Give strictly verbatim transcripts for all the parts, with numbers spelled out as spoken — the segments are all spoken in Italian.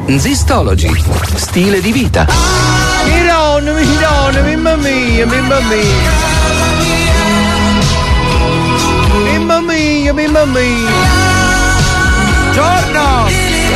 Zistology, stile di vita. Mirone, mirone, mamma mia, mamma mia. Mamma mia, mamma mia. Giorno!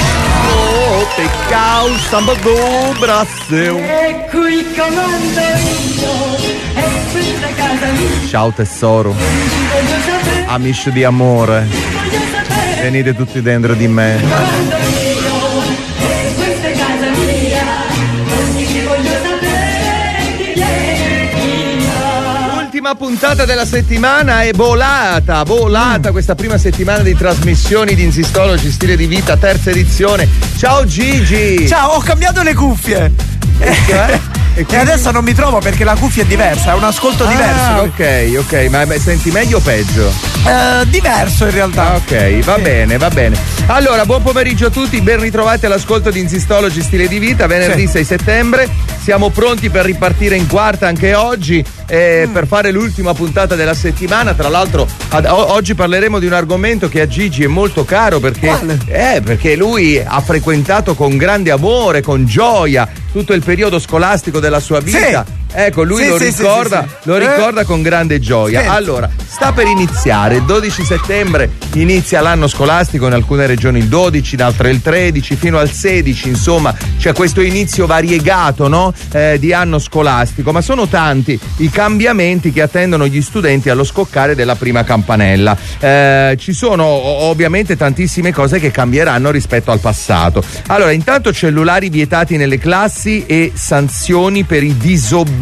Oh, peccao, samba do Brasil. Ecco il comando io, è questa casa mia. Ciao tesoro, Voglio sapere, amici di amore, voglio sapere. venite tutti dentro di me. Comando io, è questa casa mia. Ogni ci voglio sapere chi viene mia. Ultima puntata della settimana è volata, volata questa prima settimana di trasmissioni di Insistology, stile di vita, terza edizione. Ciao Gigi! Ciao, ho cambiato le cuffie. E cioè? E, E adesso non mi trovo perché la cuffia è diversa, è un ascolto diverso. Ah, ok, ok, ma, ma senti meglio o peggio? Eh, diverso in realtà. Ah, ok, va bene, va bene. Allora, buon pomeriggio a tutti, ben ritrovati all'ascolto di Insistology, stile di vita, venerdì Sì. sei settembre. Siamo pronti per ripartire in quarta anche oggi, eh, Mm. per fare l'ultima puntata della settimana. Tra l'altro, ad- o- oggi parleremo di un argomento che a Gigi è molto caro perché, Quale? eh, perché lui ha frequentato con grande amore, con gioia, tutto il periodo scolastico della sua vita. Sì. Ecco, lui Sì, lo sì, sì, ricorda, sì, sì. lo Eh? ricorda con grande gioia. Sì. Allora, sta per iniziare, il dodici settembre inizia l'anno scolastico, in alcune regioni il dodici, in altre il tredici, fino al sedici, insomma, c'è questo inizio variegato, no? Eh, di anno scolastico, ma sono tanti i cambiamenti che attendono gli studenti allo scoccare della prima campanella. Eh, ci sono o- ovviamente tantissime cose che cambieranno rispetto al passato. Allora, intanto cellulari vietati nelle classi e sanzioni per i disobbedienti.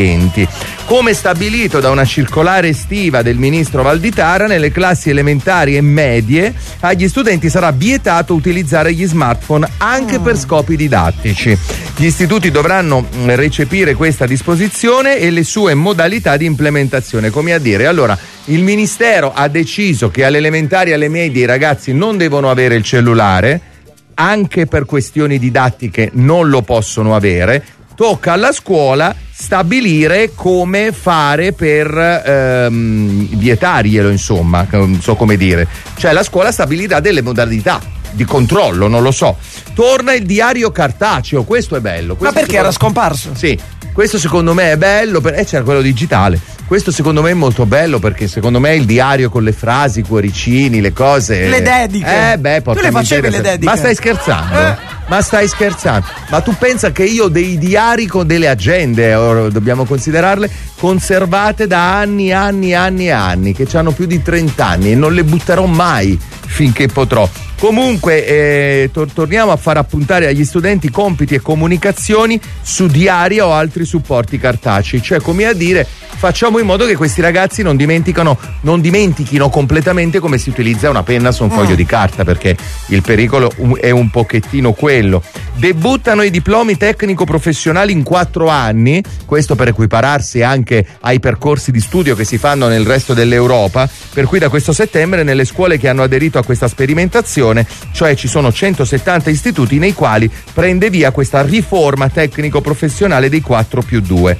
Come stabilito da una circolare estiva del ministro Valditara, nelle classi elementari e medie agli studenti sarà vietato utilizzare gli smartphone anche per scopi didattici. Gli istituti dovranno mh, recepire questa disposizione e le sue modalità di implementazione. Come a dire, allora, il ministero ha deciso che alle elementari e alle medie i ragazzi non devono avere il cellulare, anche per questioni didattiche non lo possono avere. Tocca alla scuola stabilire come fare per ehm, vietarglielo, insomma, non so come dire. Cioè la scuola stabilirà delle modalità di controllo, non lo so. Torna il diario cartaceo, questo è bello. Ma Questo perché era secondo- scomparso? Sì, questo secondo me è bello, per... eh, c'era quello digitale. Questo secondo me è molto bello perché secondo me il diario con le frasi, i cuoricini, le cose. Le dediche. Eh beh, Tu le porca facevi miseria. le dediche? Ma stai scherzando? Eh. Ma stai scherzando? Ma tu pensa che io ho dei diari con delle agende, or- dobbiamo considerarle, conservate da anni, anni, anni e anni, che hanno più di trenta anni e non le butterò mai finché potrò. Comunque eh, tor- torniamo a far appuntare agli studenti compiti e comunicazioni su diari o altri supporti cartacei, cioè come a dire facciamo in modo che questi ragazzi non dimenticano, non dimentichino completamente come si utilizza una penna su un foglio Mm. di carta, perché il pericolo um- è un pochettino quello. Debuttano i diplomi tecnico-professionali in quattro anni, questo per equipararsi anche ai percorsi di studio che si fanno nel resto dell'Europa, per cui da questo settembre nelle scuole che hanno aderito a questa sperimentazione, cioè ci sono centosettanta istituti nei quali prende via questa riforma tecnico-professionale dei quattro più due.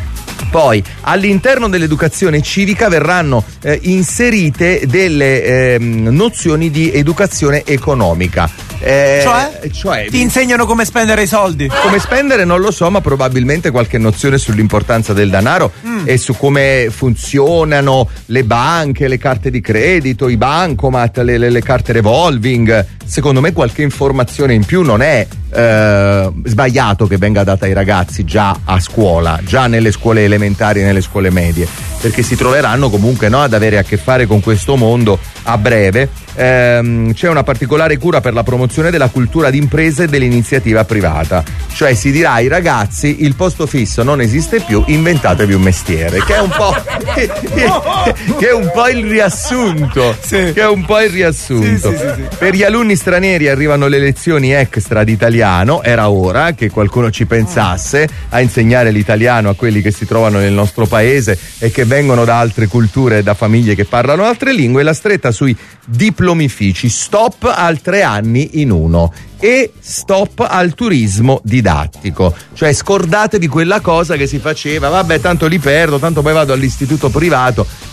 Poi all'interno dell'educazione civica verranno eh, inserite delle ehm, nozioni di educazione economica. Eh, Cioè? cioè Ti insegnano come spendere i soldi. come spendere non lo so, ma probabilmente qualche nozione sull'importanza del denaro Mm. e su come funzionano le banche, le carte di credito, i bancomat, le, le- le carte revolving. Secondo me qualche informazione in più non è eh, sbagliato che venga data ai ragazzi già a scuola, già nelle scuole elementari e nelle scuole medie, perché si troveranno comunque, no, ad avere a che fare con questo mondo a breve. Ehm, c'è una particolare cura per la promozione della cultura d'impresa e dell'iniziativa privata, cioè si dirà ai ragazzi il posto fisso non esiste più, inventatevi un mestiere, che è un po' che, che è un po' il riassunto, Sì. che è un po' il riassunto. Sì, sì, sì, sì. Per gli alunni stranieri arrivano le lezioni extra di italiano, era ora che qualcuno ci pensasse a insegnare l'italiano a quelli che si trovano nel nostro paese e che vengono da altre culture e da famiglie che parlano altre lingue. La stretta sui diplomifici, stop al tre anni in uno, e stop al turismo didattico, cioè scordatevi quella cosa che si faceva, vabbè tanto li perdo, tanto poi vado all'istituto privato.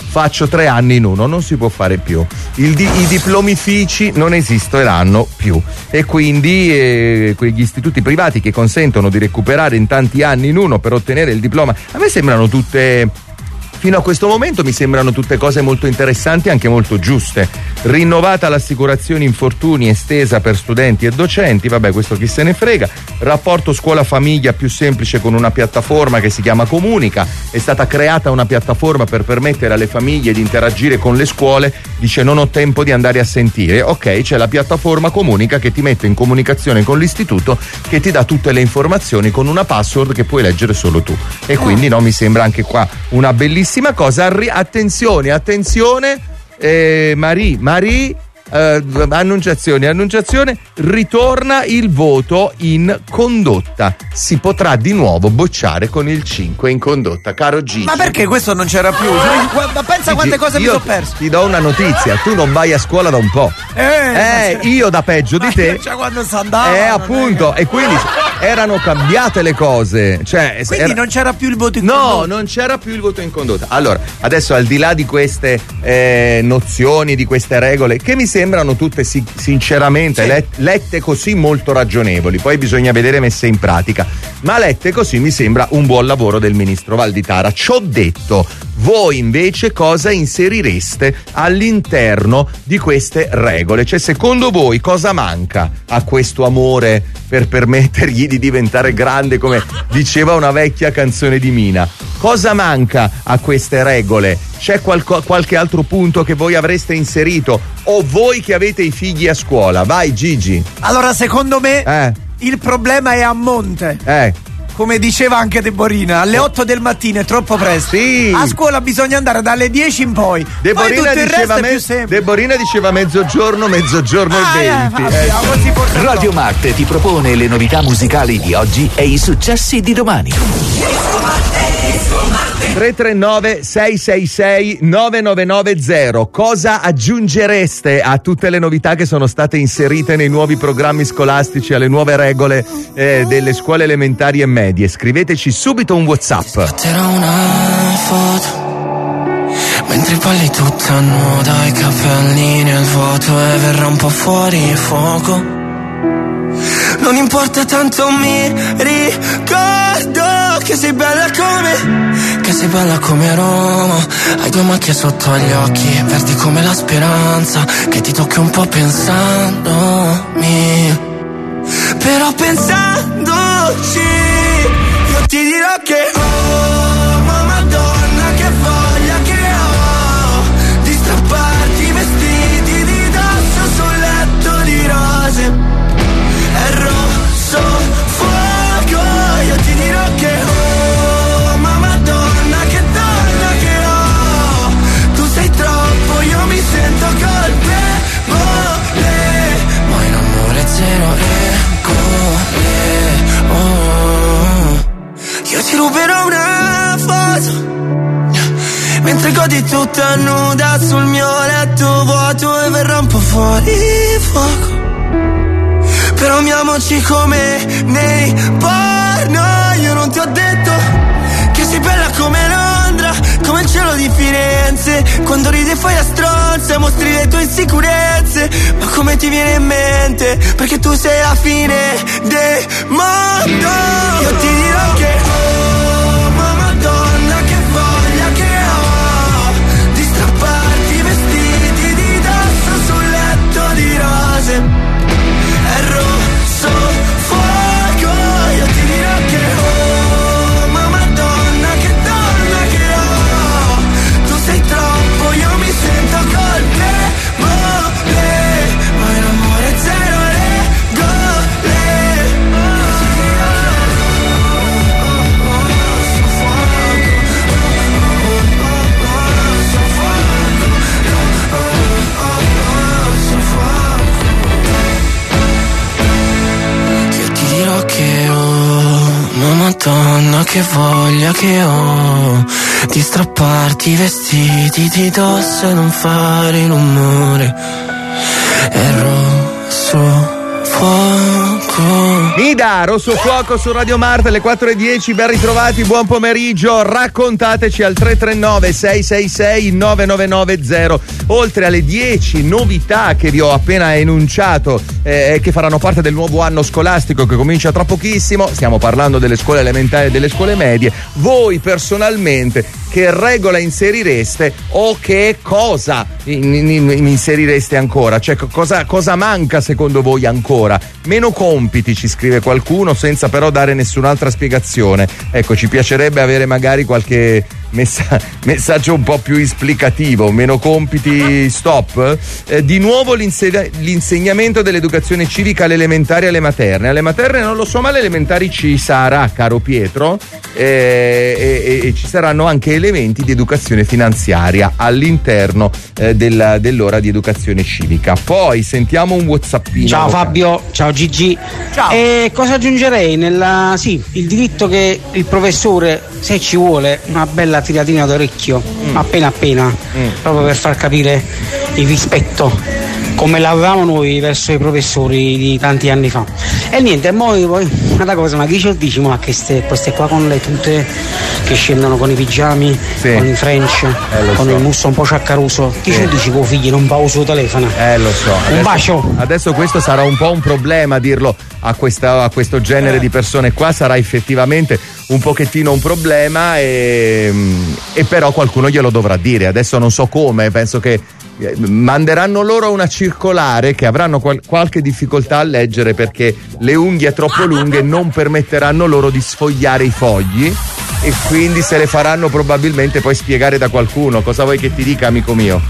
faccio tre anni in uno, non si può fare più. Il di, I diplomifici non esisteranno più e quindi eh, quegli istituti privati che consentono di recuperare in tanti anni in uno per ottenere il diploma, a me sembrano tutte... Fino a questo momento mi sembrano tutte cose molto interessanti e anche molto giuste. Rinnovata l'assicurazione infortuni estesa per studenti e docenti, vabbè, questo chi se ne frega. Rapporto scuola-famiglia più semplice con una piattaforma che si chiama Comunica. È stata creata una piattaforma per permettere alle famiglie di interagire con le scuole. Dice non ho tempo di andare a sentire. Ok, c'è la piattaforma Comunica che ti mette in comunicazione con l'istituto, che ti dà tutte le informazioni con una password che puoi leggere solo tu. E quindi no, mi sembra anche qua una bellissima cosa. Arri- attenzione, attenzione, eh, Marie, Marie, eh, annunciazione, annunciazione, ritorna il voto in condotta. Si potrà di nuovo bocciare con il cinque in condotta, caro Gigi. Ma perché questo non c'era più? Ma pensa quante cose mi sono perso. Ti do una notizia, tu non vai a scuola da un po'. Eh, eh io da peggio di te. Cioè quando si andava. Eh, appunto, e quindi erano cambiate le cose. Cioè, quindi era... non c'era più il voto in no, condotta. No, non c'era più il voto in condotta. Allora, adesso al di là di queste eh, nozioni, di queste regole, che mi sembrano tutte si- sinceramente sì. let- lette così molto ragionevoli, poi bisogna vedere messe in pratica, ma lette così mi sembra un buon lavoro del ministro Valditara. Ciò detto, voi invece cosa inserireste all'interno di queste regole? Cioè, secondo voi cosa manca a questo amore per permettergli di diventare grande, come diceva una vecchia canzone di Mina? Cosa manca a queste regole? C'è qualco, qualche altro punto che voi avreste inserito? O voi che avete i figli a scuola? Vai Gigi. Allora, secondo me Eh. il problema è a monte. Eh. Come diceva anche Deborina, alle otto del mattino è troppo presto. Sì. A scuola bisogna andare dalle dieci in poi. Deborina, poi tutto il diceva, resto è me- più semplice. Deborina diceva mezzogiorno, mezzogiorno Ah, e eh, venti. vabbè, Eh. ma si può- Radio Marte ti propone le novità musicali di oggi e i successi di domani. tre tre nove sei sei sei nove nove nove zero. Cosa aggiungereste a tutte le novità che sono state inserite nei nuovi programmi scolastici, alle nuove regole eh, delle scuole elementari e medie? Scriveteci subito un WhatsApp. Scatterò una foto mentre balli tutta nuda, i capelli nel vuoto e verrà un po' fuori fuoco. Non importa tanto, mi ricordo che sei bella come, che sei bella come Roma. Hai due macchie sotto agli occhi, verdi come la speranza, che ti tocchi un po' pensandomi. Però pensandoci, io ti dirò che oh, ma Madonna che voglia che ho di strapparti i vestiti di dosso sul letto di rose. È rosso fuoco, io ti dirò che oh, ma Madonna che donna che ho. Tu sei troppo, io mi sento colpevole, ma in amore zero regole. Oh, io ti ruberò una foto mentre godi tutta nuda sul mio letto vuoto e verrà un po' fuori fuoco. Però amiamoci come nei porno. Io non ti ho detto che sei bella come Londra, come il cielo di Firenze. Quando ridi e fai la stronza mostri le tue insicurezze. Ma come ti viene in mente? Perché tu sei la fine del mondo. Io ti dirò che oh, ma Madonna che voglia che ho di strapparti i vestiti di dosso sul letto di rose. È rosso fuoco, io ti dirò che oh, ma Madonna che donna che ho. Tu sei troppo, io mi sento colpevole, ma in amore zero regole. Che ho, ma Madonna che voglia che ho di strapparti i vestiti di dosso e non fare rumore. È rosso fuoco. Nida, Rosso Fuoco su Radio Marte alle quattro e dieci, ben ritrovati, buon pomeriggio, raccontateci al tre tre nove sei sei sei nove nove nove zero. Oltre alle dieci novità che vi ho appena enunciato e eh, che faranno parte del nuovo anno scolastico che comincia tra pochissimo, stiamo parlando delle scuole elementari e delle scuole medie, voi personalmente che regola inserireste o che cosa in, in, in inserireste ancora? Cioè cosa, cosa manca secondo voi ancora? Meno compiti, ci scrive qualcuno, senza però dare nessun'altra spiegazione. Ecco, ci piacerebbe avere magari qualche messa- messaggio un po' più esplicativo. Meno compiti, stop. Eh, di nuovo l'inse- l'insegnamento dell'educazione civica alle elementari e alle materne. Alle materne non lo so, ma alle elementari ci sarà, caro Pietro, eh, e, e ci saranno anche elementi di educazione finanziaria all'interno eh, della, dell'ora di educazione civica. Poi sentiamo un whatsappino. Ciao Fabio, ciao Gigi. Ciao. E cosa aggiungerei? Nella, sì, il diritto che il professore, se ci vuole, una bella tiratina d'orecchio, mm. appena appena, mm. proprio per far capire il rispetto come l'avevamo noi verso i professori di tanti anni fa. E niente, poi, poi una cosa, ma chi ce lo dici, ma che ste, queste qua con le tute che scendono con i pigiami, sì. con i French, eh, con so. il musso un po' ciaccaruso, chi sì. ce lo dici con figli, non va uso telefono? Eh lo so. Un adesso, bacio. Adesso questo sarà un po' un problema dirlo a, questa, a questo genere eh. di persone qua, sarà effettivamente un pochettino un problema e, e però qualcuno glielo dovrà dire. Adesso non so come, penso che manderanno loro una circolare che avranno qual- qualche difficoltà a leggere perché le unghie troppo lunghe non permetteranno loro di sfogliare i fogli e quindi se le faranno probabilmente poi spiegare da qualcuno. Cosa vuoi che ti dica, amico mio?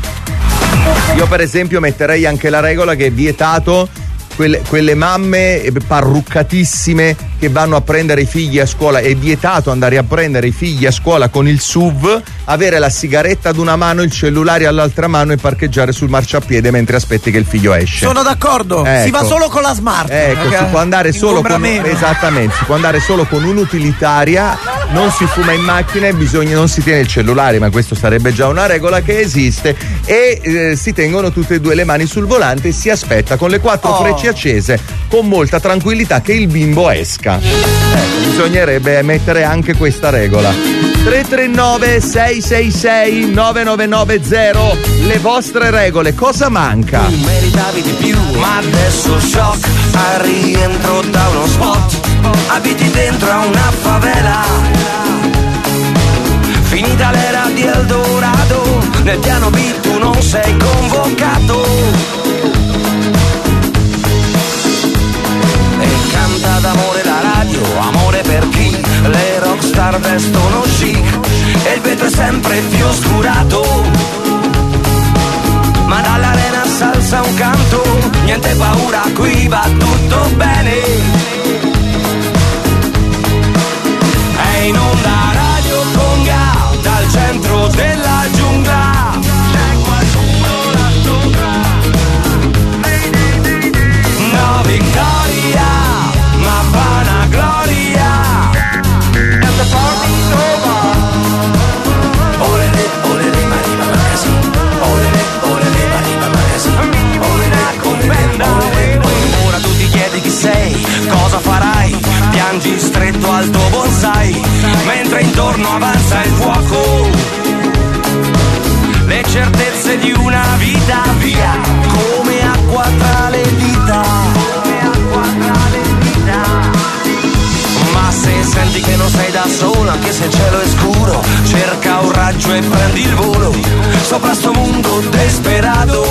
Io per esempio metterei anche la regola che è vietato quelle, quelle mamme parruccatissime che vanno a prendere i figli a scuola. È vietato andare a prendere i figli a scuola con il S U V, avere la sigaretta ad una mano, il cellulare all'altra mano e parcheggiare sul marciapiede mentre aspetti che il figlio esce. Sono d'accordo, ecco. Si va solo con la smart. Ecco, okay. si può andare solo con meno. esattamente, si può andare solo con un'utilitaria, non si fuma in macchina e bisogna, non si tiene il cellulare, ma questo sarebbe già una regola che esiste, e eh, si tengono tutte e due le mani sul volante e si aspetta con le quattro oh. frecce accese con molta tranquillità che il bimbo esca. Ecco, bisognerebbe mettere anche questa regola. tre tre nove sei sei sei nove nove nove zero, le vostre regole, cosa manca? Tu meritavi di più, ma adesso shock, al rientro da uno spot, abiti dentro a una favela, finita l'era di Eldorado, nel piano B tu non sei convocato. E canta d'amore la radio, amore per chi le rockstar vestono chic e il vetro è sempre più oscurato, ma dall'arena salsa un canto, niente paura, qui va tutto bene. È in onda Radio Conga, dal centro della giungla, c'è qualcuno là sopra. No vittoria, ma vana gloria, and the party's over. Olele, olele, mariba magazine, olele, olele, mariba magazine, olele, olele, olele. Ora tu ti chiedi chi sei, cosa farai, piangi stretto al tuo bonsai, mentre intorno avanza il fuoco, le certezze di una vita via, come acqua tra le dita, come acqua tra le dita. Ma se senti che non sei da solo, anche se il cielo è scuro, cerca un raggio e prendi il volo, sopra sto mondo desperato,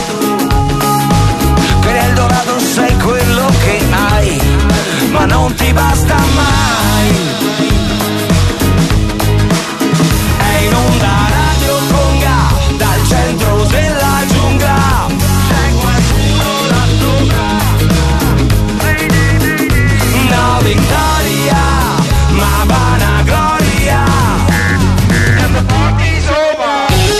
che nel dorato sei quello che hai, ma non ti basta mai. È in onda Radio Conga, dal centro della giungla, c'è qualcuno là sopra. No vittoria, ma vana gloria, and the party's over.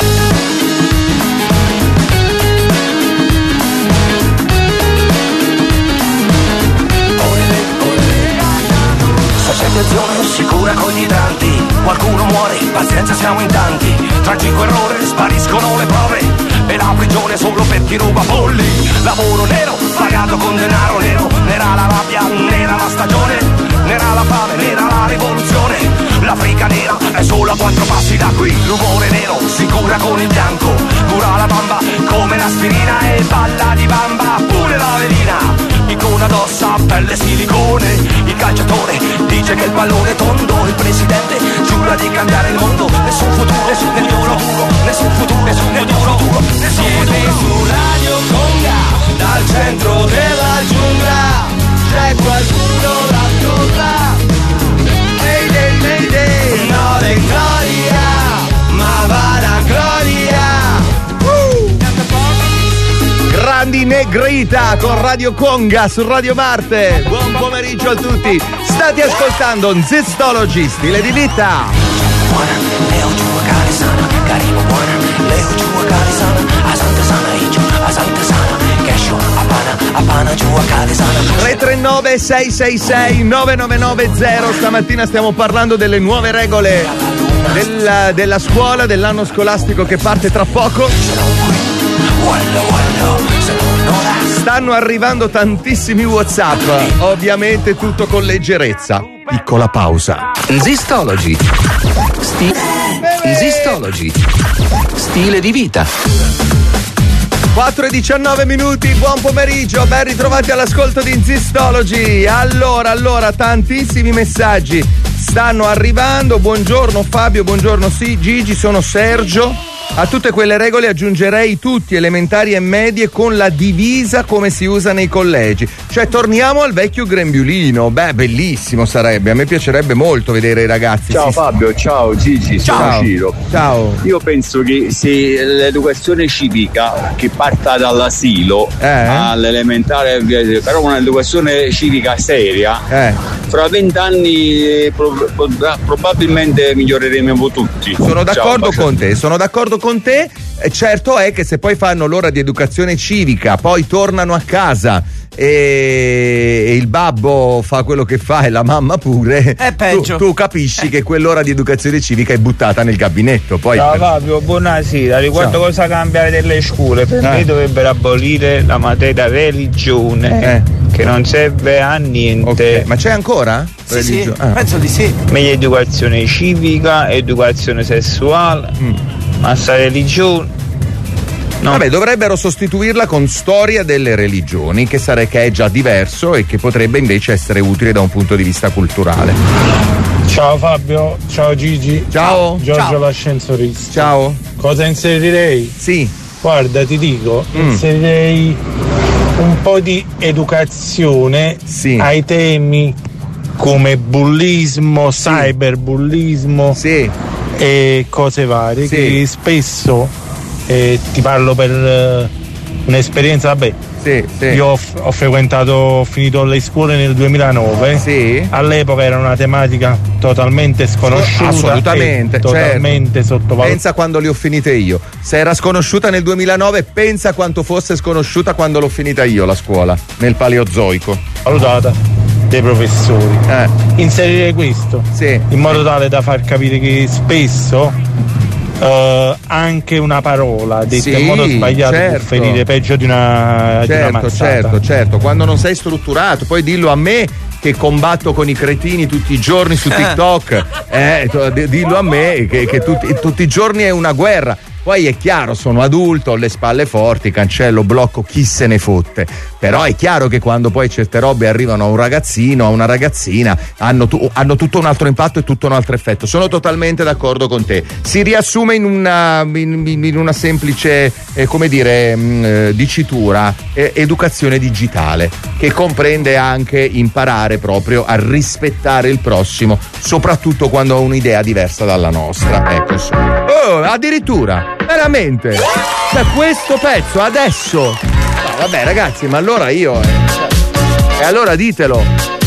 Socializzazione sicura con gli idranti, qualcuno muore, pazienza siamo in tanti, tragico errore, spariscono le prove e la prigione solo per chi ruba polli, lavoro nero, pagato con denaro nero, nera la rabbia, nera la scura con il bianco, cura la bamba come l'aspirina e balla di bamba pure la velina. Icona d'ossa, pelle silicone, il calciatore dice che il pallone è tondo, il presidente giura di cambiare il mondo, nessun futuro, nessun futuro, nessun futuro, nessun futuro, nessun futuro. Su Radio Conga, dal centro della giungla, c'è qualcuno da giungla. Mayday, mayday, no de gloria, ma va la gloria. Grandi Negrita con Radio Conga su Radio Marte. Buon pomeriggio a tutti. State ascoltando Zistology, stile di vita. Leo giù a Carisana, Carino buona. Leo giù a Carisana, a Santa Sana, Iggio, a Santa Sana, Cascio, a Pana, a Pana giù a Carisana. tre tre nove sei sei sei nove nove nove zero. Stamattina stiamo parlando delle nuove regole della, della scuola, dell'anno scolastico che parte tra poco. Stanno arrivando tantissimi WhatsApp, ovviamente tutto con leggerezza. Piccola pausa. Zistology. Sti- Zistology. Stile di vita. quattro e diciannove minuti, buon pomeriggio, ben ritrovati all'ascolto di Zistology. Allora, allora, tantissimi messaggi stanno arrivando. Buongiorno Fabio, buongiorno sì, Gigi, sono Sergio. A tutte quelle regole aggiungerei tutti, elementari e medie, con la divisa come si usa nei collegi. Cioè torniamo al vecchio grembiulino. Beh, bellissimo sarebbe, a me piacerebbe molto vedere i ragazzi. Ciao si... Fabio, ciao Gigi, ciao. sono Ciro. Ciao. Io penso che se l'educazione civica che parta dall'asilo eh? all'elementare, però un'educazione civica seria, eh. fra vent'anni pro, pro, probabilmente miglioreremo tutti. Sono d'accordo ciao, con te, sono d'accordo con te. Certo è che se poi fanno l'ora di educazione civica, poi tornano a casa e, e il babbo fa quello che fa e la mamma pure, è peggio. Tu, tu capisci eh. che quell'ora di educazione civica è buttata nel gabinetto. Poi Ciao per... Fabio, buonasera. Riguardo Ciao. cosa cambiare delle scuole, per eh. me dovrebbero abolire la materia religione, eh. che non serve a niente. Okay. Ma c'è ancora? Sì, sì, ah. penso di sì. Meglio educazione civica, educazione sessuale, mm. ma sta religione. No. Vabbè, dovrebbero sostituirla con storia delle religioni, che, sare- che è già diverso e che potrebbe invece essere utile da un punto di vista culturale. Ciao Fabio, ciao Gigi. Ciao. Giorgio Ciao. l'ascensorista. Ciao. Cosa inserirei? Sì. Guarda, ti dico, Mm. inserirei un po' di educazione sì. ai temi come bullismo, sì. cyberbullismo sì. e cose varie, sì. che spesso eh, ti parlo per eh, un'esperienza, vabbè. Sì, sì. Io ho, ho frequentato, ho finito le scuole nel duemilanove. Sì. All'epoca era una tematica totalmente sconosciuta. Assolutamente, totalmente certo. sottovalutata. Pensa quando le ho finite io. Se era sconosciuta nel duemilanove, pensa quanto fosse sconosciuta quando l'ho finita io la scuola, nel Paleozoico. Valutata dei professori. Eh. Inserire questo sì. in modo tale da far capire che spesso Uh, anche una parola detta sì, in modo sbagliato certo. può ferire peggio di una, certo, di una mazzata. certo, certo. Quando non sei strutturato, poi dillo a me che combatto con i cretini tutti i giorni su TikTok, eh, dillo a me che, che tutti, tutti i giorni è una guerra. Poi è chiaro, sono adulto, ho le spalle forti, cancello, blocco, chi se ne fotte. Però è chiaro che quando poi certe robe arrivano a un ragazzino, a una ragazzina, hanno, tu, hanno tutto un altro impatto e tutto un altro effetto. Sono totalmente d'accordo con te. Si riassume in una, in, in una semplice, eh, come dire, mh, dicitura, eh, educazione digitale, che comprende anche imparare proprio a rispettare il prossimo, soprattutto quando ha un'idea diversa dalla nostra. Ecco, insomma. Oh, addirittura! Veramente, cioè questo pezzo adesso, no, vabbè ragazzi, ma allora io eh, e allora ditelo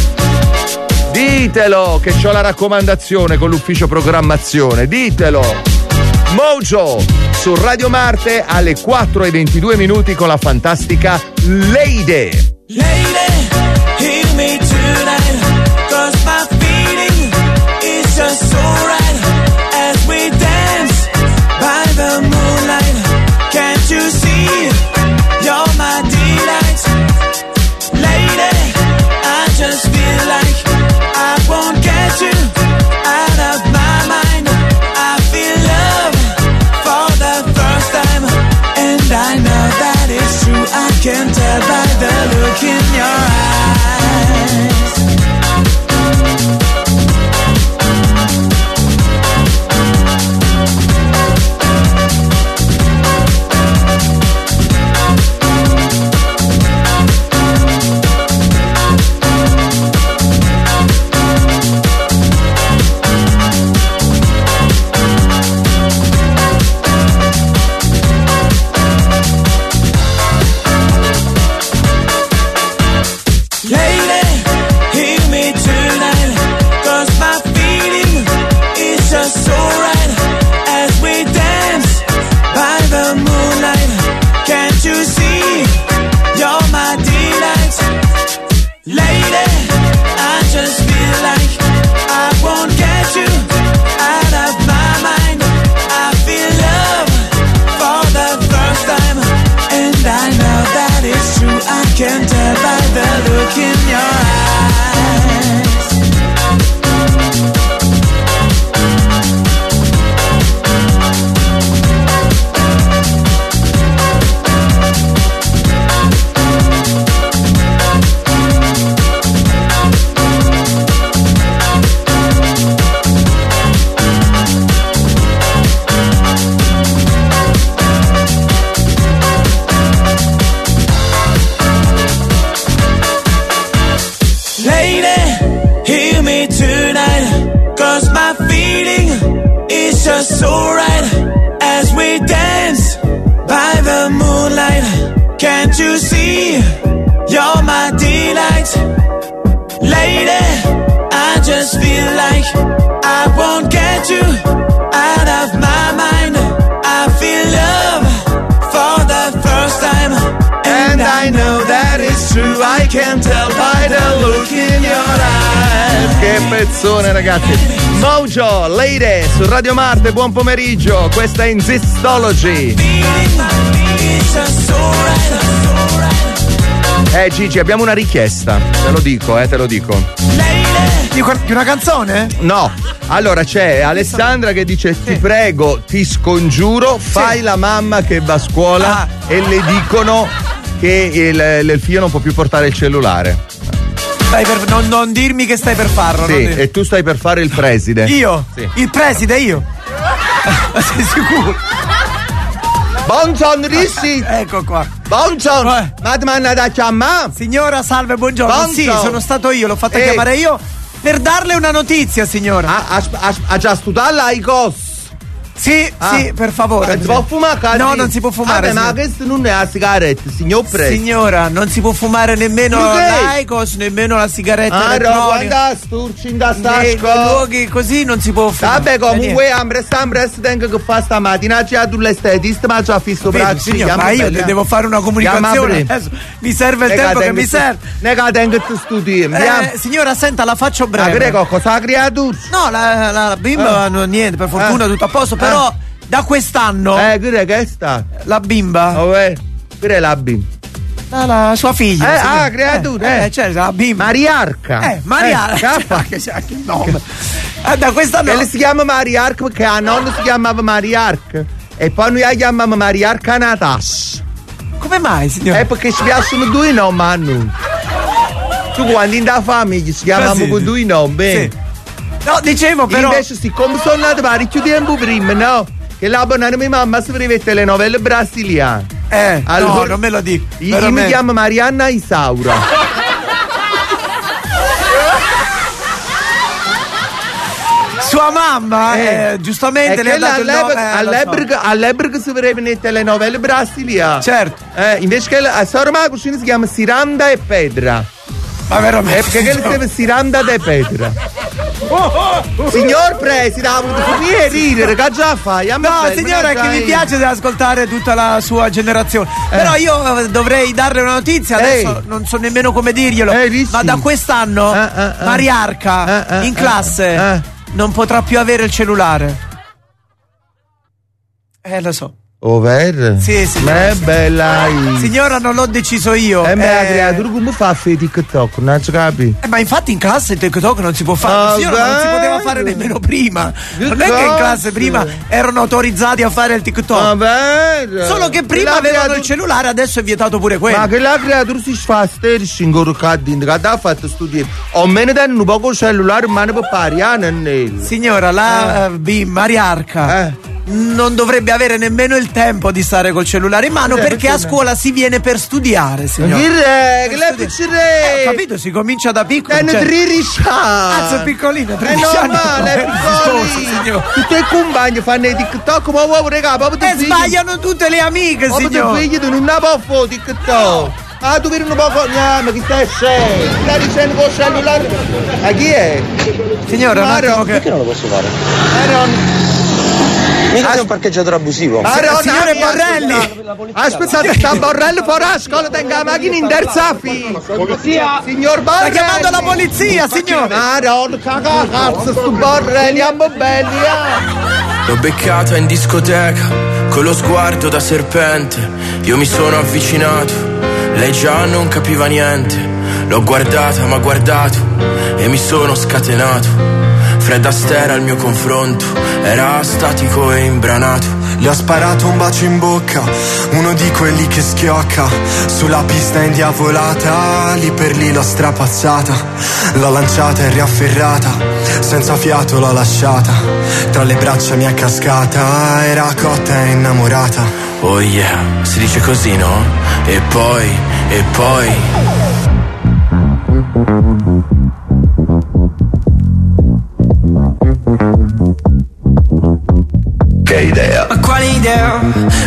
ditelo che c'ho la raccomandazione con l'ufficio programmazione, ditelo. Mojo su Radio Marte alle quattro e ventidue minuti con la fantastica Lady. Lady, hear me tonight, 'cause my feeling is just so right as we dance by the moonlight. Can't you see? You're my delight. Lady, I just feel like I won't get you out of my mind. I feel love for the Lady, hear me tonight, cause my feeling is just so right. As we dance by the moonlight, can't you see, you're my delight. Lady, I just feel like I won't get you out of my mind. I feel love for the first time, and I know that it's true. I can tell by the look in your eyes. Che pezzone, ragazzi. Mojo, Lady su Radio Marte, buon pomeriggio. Questa è Insistology. Eh Gigi, abbiamo una richiesta, te lo dico, eh, te lo dico. Di una canzone? No, allora c'è Alessandra che dice: ti prego, ti scongiuro, fai la mamma che va a scuola Ah. e le dicono che il, il figlio non può più portare il cellulare. Stai per, non, non dirmi che stai per farlo. Sì, non dirmi. e tu stai per fare il preside. Io? Sì. Il preside io? Sei sicuro? Buongiorno Rissi. Ecco qua. Buongiorno. Eh. Ma ti manda da chiamare? Signora, salve, buongiorno. Buongiorno. Sì, sono stato io, l'ho fatta Ehi. chiamare io per darle una notizia, signora. Ha, ha, ha, ha già studiato ai cos? Sì, Ah. sì, per favore. Non si può fumare? Cazzo? No, non si può fumare. Vabbè, ma signora. questo non è la sigaretta, signor Pre. Signora, non si può fumare nemmeno Perché? l'Aicos, nemmeno la sigaretta Ah, no, elettronica. guarda, sturci in da Nei stasco. luoghi così non si può fumare. Vabbè, Eh, comunque, niente. ambre, ambre, tengo che fa stamattina. Già tu l'estetista, ma già fisso Vedi, braccio. signor, ma io te devo fare una comunicazione. Adesso mi serve il tempo che mi serve. Ne che tengo che studi. Eh, signora, senta, la faccio Ma breve. prego, cosa ha creato? No, la, la, la bimba Eh. no, niente, per fortuna Eh. tutto a posto, però da quest'anno Eh, che che sta? la bimba, Oh, eh, che è la bimba? la, la sua figlia. Eh, signora. ah, creatura, Eh, eh. eh, certo, la bimba. Mariarca. Eh, Mariarca. Eh, caffa. Che c'è il nome. Eh, da quest'anno. Che le si chiama Mariarca perché la nonna si chiamava Mariarca. E poi noi la chiamiamo Mariarca Natascia. Come mai, signora? Eh, perché ci piacciono due nomi a noi. Tu quando in da famiglia si chiamano Così. con due nomi, bene. Sì. No, dicevo però. Invece, siccome sono nato parecchio tempo prima, no? Che la buona mia mamma si prevede telenovelle brasiliane. Eh, no, Allora, non me lo dico. Io, io mi veramente. chiamo Marianna Isaura. Sua mamma, Eh. eh, giustamente E le ha che dato il nome. all'epoca, eh, lo so. all'epoca, all'epoca si vedeva nelle telenovelle brasiliane. Certo. Eh, invece che la a Sora cucina si chiama Siranda e Pedra. Ma veramente. Eh, perché che le scrive Siranda e Pedra. Signor Preside, ha avuto finire di ridere, che già fai? A me No, fermi, signora, è non che mi sai. piace di ascoltare tutta la sua generazione. Però io eh, dovrei darle una notizia, adesso Ehi. non so nemmeno come dirglielo. Ehi, Ricci. Ma da quest'anno Eh, eh, eh. Mariarca Eh, eh, in eh, classe eh. non potrà più avere il cellulare. Eh, lo so. Over? Sì, sì. Ma è bella. Signora, non l'ho deciso io. E me la Eh, creatura come fa a fare TikTok? Non ci capi? eh, ma infatti in classe il TikTok non si può fare. Ah, Signora, non si bello. poteva fare nemmeno prima. Che Non è che in cazzo? classe prima erano autorizzati a fare il TikTok. Vabbè. Solo che prima La avevano creatura- il cellulare, adesso è vietato pure quello. Ma che la creatura si fa strisci in corso cadendo, che ha fatto studiare. O meno danno un poco il cellulare in mano per pari, ah, nel. Signora, la eh. bim, Mariarca Eh. non dovrebbe avere nemmeno il tempo di stare col cellulare in mano Eh, perché a perché no? scuola si viene per studiare, signora. Che re, che Per la studiare. piccere. Eh, ho capito, si comincia da piccolo. Hanno cioè- tredici anni. Cazzo, piccolino, È tredici anni. normale, è Scusa, piccolo. signora. Tutti i compagni fanno i TikTok, ma vuoi regà, proprio E sbagliano tutte le amiche, Proprio signora. tuoi figli non ha po' TikTok. Ah, tu vedi un po' no, ma chi stai scemo? Stai dicendo con il cellulare? A chi è? Signora, un Mario, attimo che... Perché non lo posso fare? Aaron. Mica sei un parcheggiatore abusivo. Aaron, signore aspetta. Borrelli. Aspettate, sta Borrello fuori a scuola, tenga la macchina in terza fila. Polizia! Signor Borrelli. Sta chiamando la polizia, signore. Aaron, caga cazzo, sto Borrelli, ammo belli, eh. L'ho beccata in discoteca, con lo sguardo da serpente. Io mi sono avvicinato, lei già non capiva niente. L'ho guardata, m'ha guardato e mi sono scatenato. Fred Astaire al mio confronto era statico e imbranato. Le ho sparato un bacio in bocca, uno di quelli che schiocca. Sulla pista indiavolata, lì per lì l'ho strapazzata. L'ho lanciata e riafferrata, senza fiato l'ho lasciata. Tra le braccia mi è cascata, era cotta e innamorata. Oh yeah, si dice così, no? E poi, e poi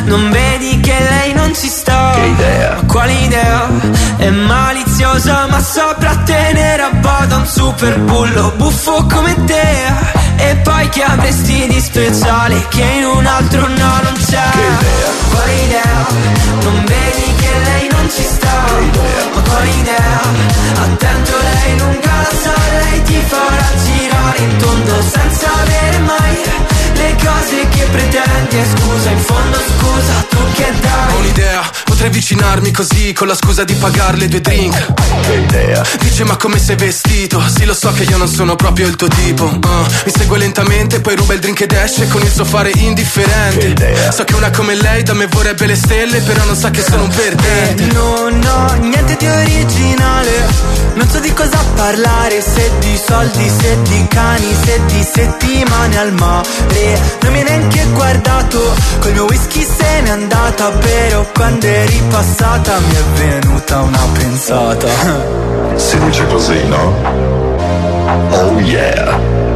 non vedi che lei non ci sta. Che idea. Ma quale idea? È maliziosa ma saprà tenere a bada un super bullo buffo come te. E poi che avresti di speciale che in un altro no non c'è. Che idea. Quale idea? Non vedi che lei non ci sta. Che idea. Ma quale idea? Attento, lei lunga la sa, lei ti farà girare in tondo senza avere mai le cose che pretendi. E scusa, in fondo scusa, tu che dai? Ho un'idea, potrei avvicinarmi così con la scusa di pagarle due drink. Che idea. Dice ma come sei vestito? Sì, lo so che io non sono proprio il tuo tipo. uh, Mi segue lentamente, poi ruba il drink ed esce con il suo fare indifferente. Che idea. So che una come lei da me vorrebbe le stelle, però non sa che sono un perdente. Non ho niente di originale, non so di cosa parlare, se di soldi, se di cani, se di settimane al mare. Non mi hai neanche guardato, col mio whisky se n'è andata, però quando è ripassata mi è venuta una pensata. Si dice così, no? Oh yeah.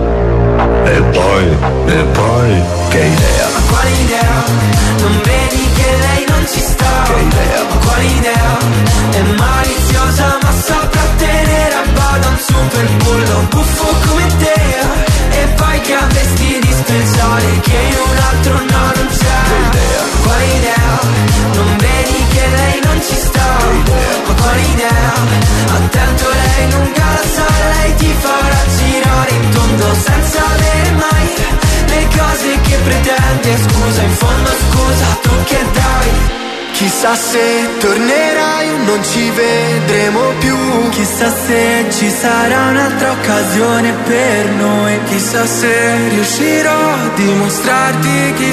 E poi, e poi, che idea. Ma quale idea? Non vedi che lei non ci sta. Che idea. Ma quale idea? È maliziosa ma saprà tenere a bada un super bullo buffo come te. E poi che avresti di speciale che in un altro no non c'è. Che idea. Quale idea? Non vedi che lei non ci sta. Che idea. Ma quale idea? Attento, lei lunga la sa, lei ti farà girare in tondo senza avere mai le cose che pretendi. E scusa, in fondo scusa, tu che dai? Chissà se tornerai o non ci vedremo più. Chissà se ci sarà un'altra occasione per noi. Chissà se riuscirò a dimostrarti chi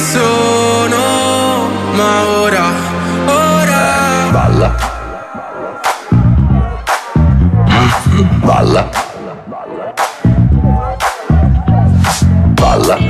sono. Ma ora, ora Balla. Balla. Balla.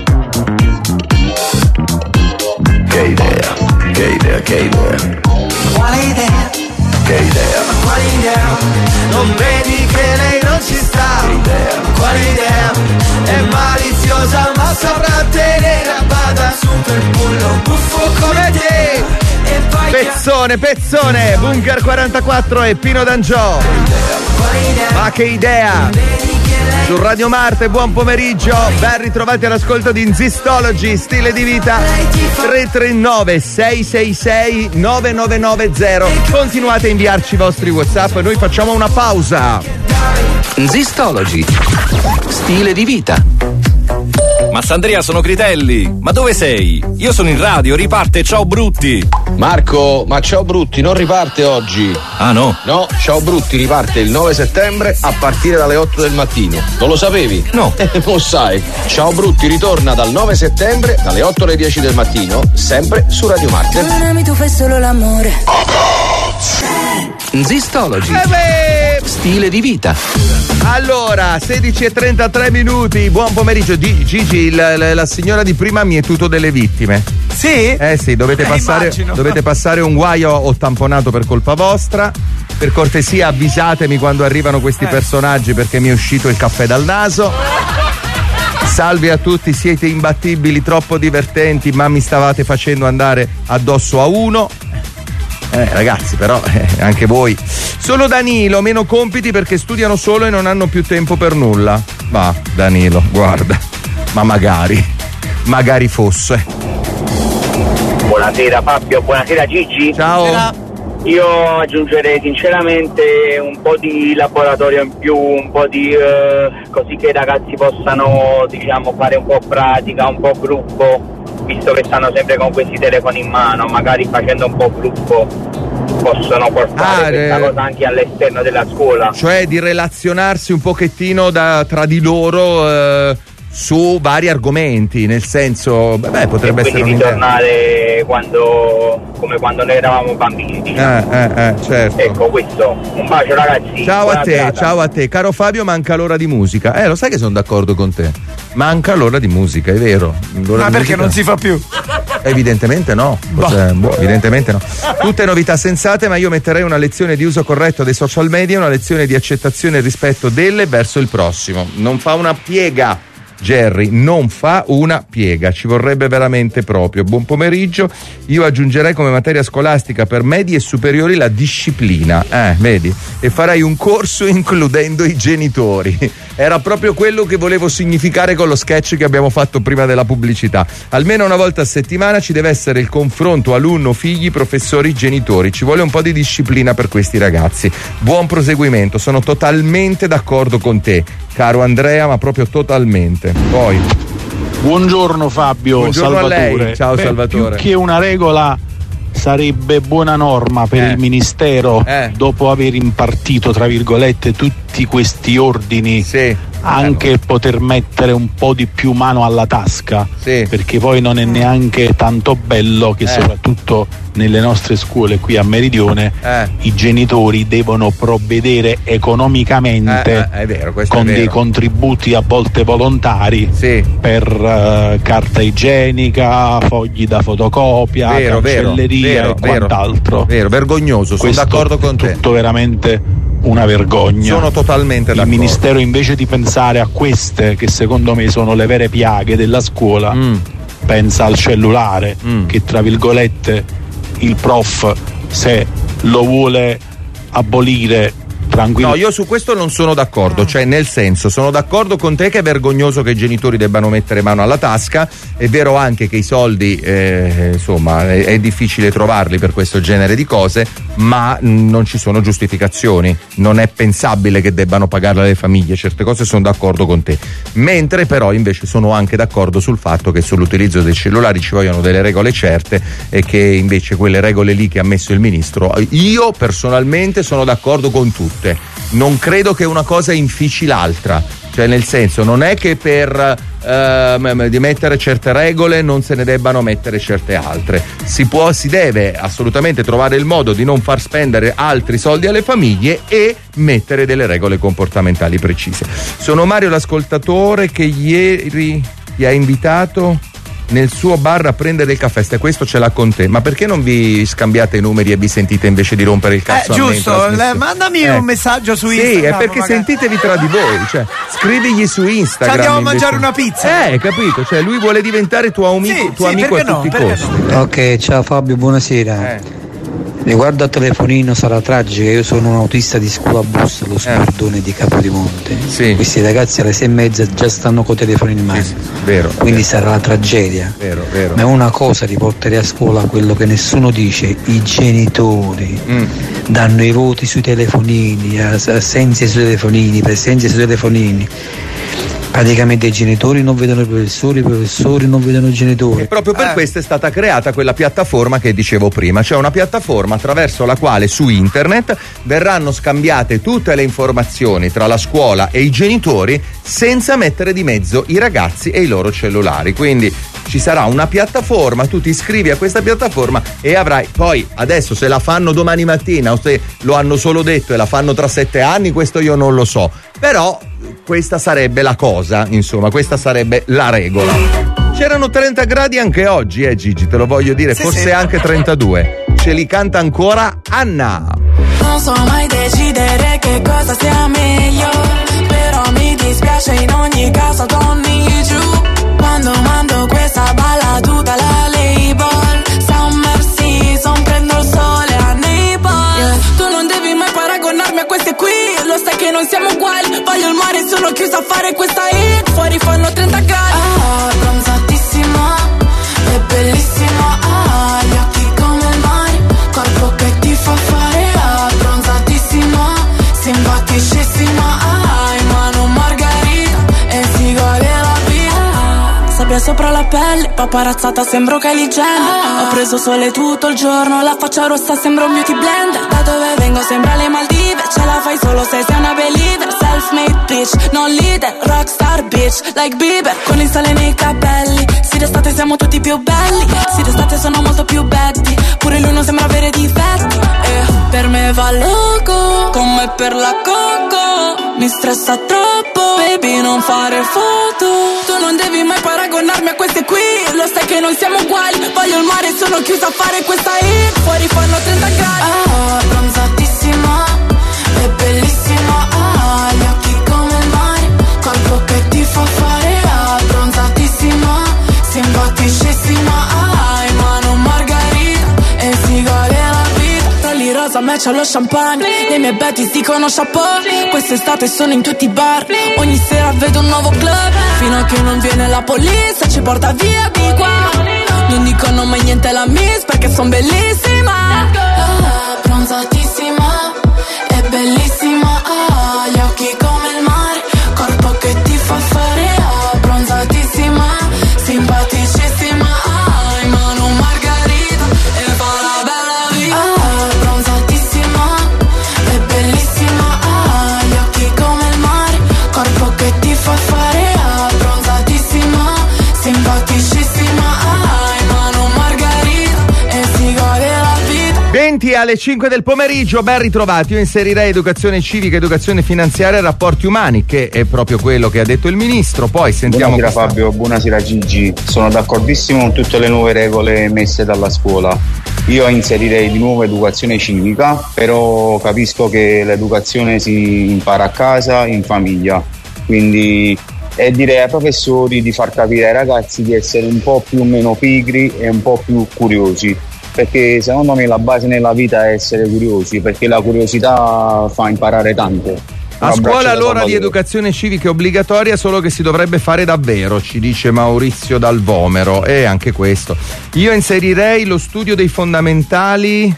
Che idea, che idea, che idea. quale idea? Che idea. Quale idea? Non vedi che lei non ci sta. Che idea. Quale idea? È maliziosa ma saprà tenere a bada super bullo buffo come te. E poi Pezzone, pezzone, Bunker quarantaquattro e Pino D'Angio. Ma che idea! Su Radio Marte, buon pomeriggio, ben ritrovati all'ascolto di Zistology, stile di vita. Tre tre nove sei sei sei nove nove nove zero. Continuate a inviarci i vostri WhatsApp, noi facciamo una pausa. Zistology, stile di vita. Massandria, sono Critelli. Ma dove sei? Io sono in radio, riparte Ciao Brutti. Marco, ma Ciao Brutti non riparte oggi. Ah no? No, Ciao Brutti riparte il nove settembre a partire dalle otto del mattino. Non lo sapevi? No. Eh, lo sai. Ciao Brutti ritorna dal nove settembre dalle otto alle dieci del mattino, sempre su Radio Marte. Non ami, tu fai solo l'amore. Zistology, Eh beh, stile di vita. allora, sedici e trentatré minuti, buon pomeriggio. Di- Gigi, la, la- la signora di prima mi è tutto delle vittime. Sì? Eh sì, dovete Eh, passare, immagino. dovete passare un guaio, ho tamponato per colpa vostra. Per cortesia avvisatemi quando arrivano questi Eh. personaggi perché mi è uscito il caffè dal naso. Salve a tutti, siete imbattibili, troppo divertenti, ma mi stavate facendo andare addosso a uno. Eh ragazzi, però eh, anche voi. Solo Danilo, meno compiti perché studiano solo e non hanno più tempo per nulla. Va, Danilo, guarda. Ma magari, magari fosse. Buonasera Fabio, buonasera Gigi. Ciao. Io aggiungerei sinceramente un po' di laboratorio in più, un po' di eh, così che i ragazzi possano, diciamo, fare un po' pratica, un po' gruppo, visto che stanno sempre con questi telefoni in mano, magari facendo un po' gruppo possono portare Ah, questa eh. cosa anche all'esterno della scuola. Cioè di relazionarsi un pochettino da, tra di loro eh, su vari argomenti, nel senso, beh, potrebbe e essere quindi un'idea. ritornare quando, come quando noi eravamo bambini, diciamo. Eh, eh, eh, certo. Ecco questo, un bacio ragazzi. Ciao a buona te, serata. ciao a te. Caro Fabio, manca l'ora di musica. Eh, lo sai che sono d'accordo con te. Manca l'ora di musica, è vero. L'ora Ma di perché musica- non si fa più? Evidentemente no. Forse- boh, evidentemente no. Tutte novità sensate, ma io metterei una lezione di uso corretto dei social media, una lezione di accettazione e rispetto delle verso il prossimo. Non fa una piega. Jerry non fa una piega, ci vorrebbe veramente proprio. Buon pomeriggio, io aggiungerei come materia scolastica per medie e superiori la disciplina, eh, vedi, e farei un corso includendo i genitori. Era proprio quello che volevo significare con lo sketch che abbiamo fatto prima della pubblicità. Almeno una volta a settimana ci deve essere il confronto alunno, figli, professori, genitori. Ci vuole un po' di disciplina per questi ragazzi. Buon proseguimento, sono totalmente d'accordo con te, caro Andrea, ma proprio totalmente. Poi buongiorno Fabio. Buongiorno Salvatore. a lei. Ciao Beh, Salvatore. Più che una regola sarebbe buona norma per Eh. il ministero, Eh. dopo aver impartito tra virgolette tutti questi ordini, sì. anche poter mettere un po' di più mano alla tasca, sì. perché poi non è neanche tanto bello che Eh. soprattutto nelle nostre scuole qui a Meridione Eh. i genitori devono provvedere economicamente Eh, eh, è vero, questo con è vero. dei contributi a volte volontari sì. per uh, carta igienica, fogli da fotocopia, Vero, vero, cancelleria vero, e vero. quant'altro. Vero, vergognoso, sono Questo d'accordo con è te. tutto veramente una vergogna. Sono totalmente Il d'accordo. ministero, invece di pensare a queste che secondo me sono le vere piaghe della scuola, Mm. pensa al cellulare, Mm. che tra virgolette il prof, se lo vuole abolire tranquillo. No, io su questo non sono d'accordo, cioè nel senso, sono d'accordo con te che è vergognoso che i genitori debbano mettere mano alla tasca, è vero anche che i soldi, eh, insomma, è, è difficile trovarli per questo genere di cose, ma mh, non ci sono giustificazioni, non è pensabile che debbano pagarle le famiglie, certe cose sono d'accordo con te, mentre però invece sono anche d'accordo sul fatto che sull'utilizzo dei cellulari ci vogliono delle regole certe e che invece quelle regole lì che ha messo il ministro, io personalmente sono d'accordo con tutte. Non credo che una cosa infici l'altra, cioè nel senso non è che per eh, di mettere certe regole non se ne debbano mettere certe altre, si può, si deve assolutamente trovare il modo di non far spendere altri soldi alle famiglie e mettere delle regole comportamentali precise. Sono Mario l'ascoltatore che ieri ti ha invitato nel suo bar a prendere il caffè, e questo ce l'ha con te, ma perché non vi scambiate i numeri e vi sentite invece di rompere il cazzo Eh, a me in giusto, trasmissione? le- mandami Eh. un messaggio su Sì, Instagram. è perché magari. sentitevi tra di voi, cioè scrivigli su Instagram. Ci andiamo a invece. mangiare una pizza. Eh, capito, cioè lui vuole diventare tuo amico, Sì, tuo sì, amico a perché no, tutti i perché costi. Ok, ciao Fabio, buonasera. Eh. Riguardo al telefonino sarà tragica, io sono un autista di scuola bus, lo Spardone di Capodimonte. Sì. Questi ragazzi alle sei e mezza già stanno con i telefoni in mano. Vero. Quindi sarà la tragedia. Vero, vero. Ma è una cosa riportare a scuola quello che nessuno dice, i genitori Mm. danno i voti sui telefonini, ass- assenze sui telefonini, presenze sui telefonini. Praticamente i genitori non vedono i professori, i professori non vedono i genitori. E proprio per questo è stata creata quella piattaforma che dicevo prima, cioè una piattaforma attraverso la quale su internet verranno scambiate tutte le informazioni tra la scuola e i genitori senza mettere di mezzo i ragazzi e i loro cellulari. Quindi ci sarà una piattaforma, tu ti iscrivi a questa piattaforma e avrai, poi adesso se la fanno domani mattina o se lo hanno solo detto e la fanno tra sette anni, questo io non lo so, però questa sarebbe la cosa, insomma, questa sarebbe la regola. C'erano trenta gradi anche oggi, eh Gigi, te lo voglio dire, Sì, forse sì. anche trentadue. Ce li canta ancora Anna. Non so mai decidere che cosa sia meglio, però mi dispiace in ogni caso torni giù. Quando mando questa balla tutta la label, summer season, prendo il sole a Naples. Yeah. Tu non devi mai paragonarmi a queste qui, lo sai che non siamo uguali. Voglio il mare, sono chiusa a fare questa hit. Fuori fanno trenta gradi. Ah, bronzatissima, è bellissima. Ah, gli occhi come il mare, corpo che ti fa fare. Ah, bronzatissima, simpaticissima. Ah, in mano margarita e si gode la vita. Sabbia sopra la pelle, paparazzata sembro Kylie Jenner. Ho preso sole tutto il giorno, la faccia rossa sembra un beauty blender. Da dove vengo sembra le Maldive, ce la fai solo se sei una believer. Self-made bitch, non leader, rockstar bitch, like Bieber. Con il sale nei capelli, sì d'estate siamo tutti più belli. Sì d'estate sono molto più betty, pure lui non sembra avere difetti. E per me va loco, come per la coco. Mi stressa troppo, baby non fare foto. Tu non devi mai paragonarmi a queste qui, lo sai che non siamo uguali. Voglio il mare, sono chiusa a fare questa hit. Fuori fanno trenta gradi. Ah, bronzatissima, è bellissima. Ah, gli occhi come il mare, corpo che ti fa fare. Ah, rosa match allo champagne. Le mie Betty dicono chapeau. Quest'estate sono in tutti i bar. Ogni sera vedo un nuovo club. Fino a che non viene la polizia, ci porta via di qua. Non dicono mai niente alla miss perché son bellissima. Ah, bronzatissima, è bellissima. Ah, gli occhi come il mare, corpo che ti fa fare. Ah, bronzatissima, simpaticissima. Ah, in mano margarita e fa la bella vita. Ah, bronzatissima, è bellissima. Ah, gli occhi come il mare, corpo che ti fa fare. Ah, bronzatissima, simpaticissima. Ah, in mano margarita e si gode la vita. venti alle cinque del pomeriggio, ben ritrovati. Io inserirei educazione civica, educazione finanziaria e rapporti umani, che è proprio quello che ha detto il ministro. Poi sentiamo. Buonasera questa... Fabio, buonasera Gigi. Sono d'accordissimo con tutte le nuove regole messe dalla scuola. Io inserirei di nuovo educazione civica, però capisco che l'educazione si impara a casa, in famiglia. Quindi e direi ai professori di far capire ai ragazzi di essere un po' più meno pigri e un po' più curiosi, perché secondo me la base nella vita è essere curiosi, perché la curiosità fa imparare tanto. A scuola l'ora di educazione civica è obbligatoria, solo che si dovrebbe fare davvero, ci dice Maurizio Dal Vomero. E anche questo. Io inserirei lo studio dei fondamentali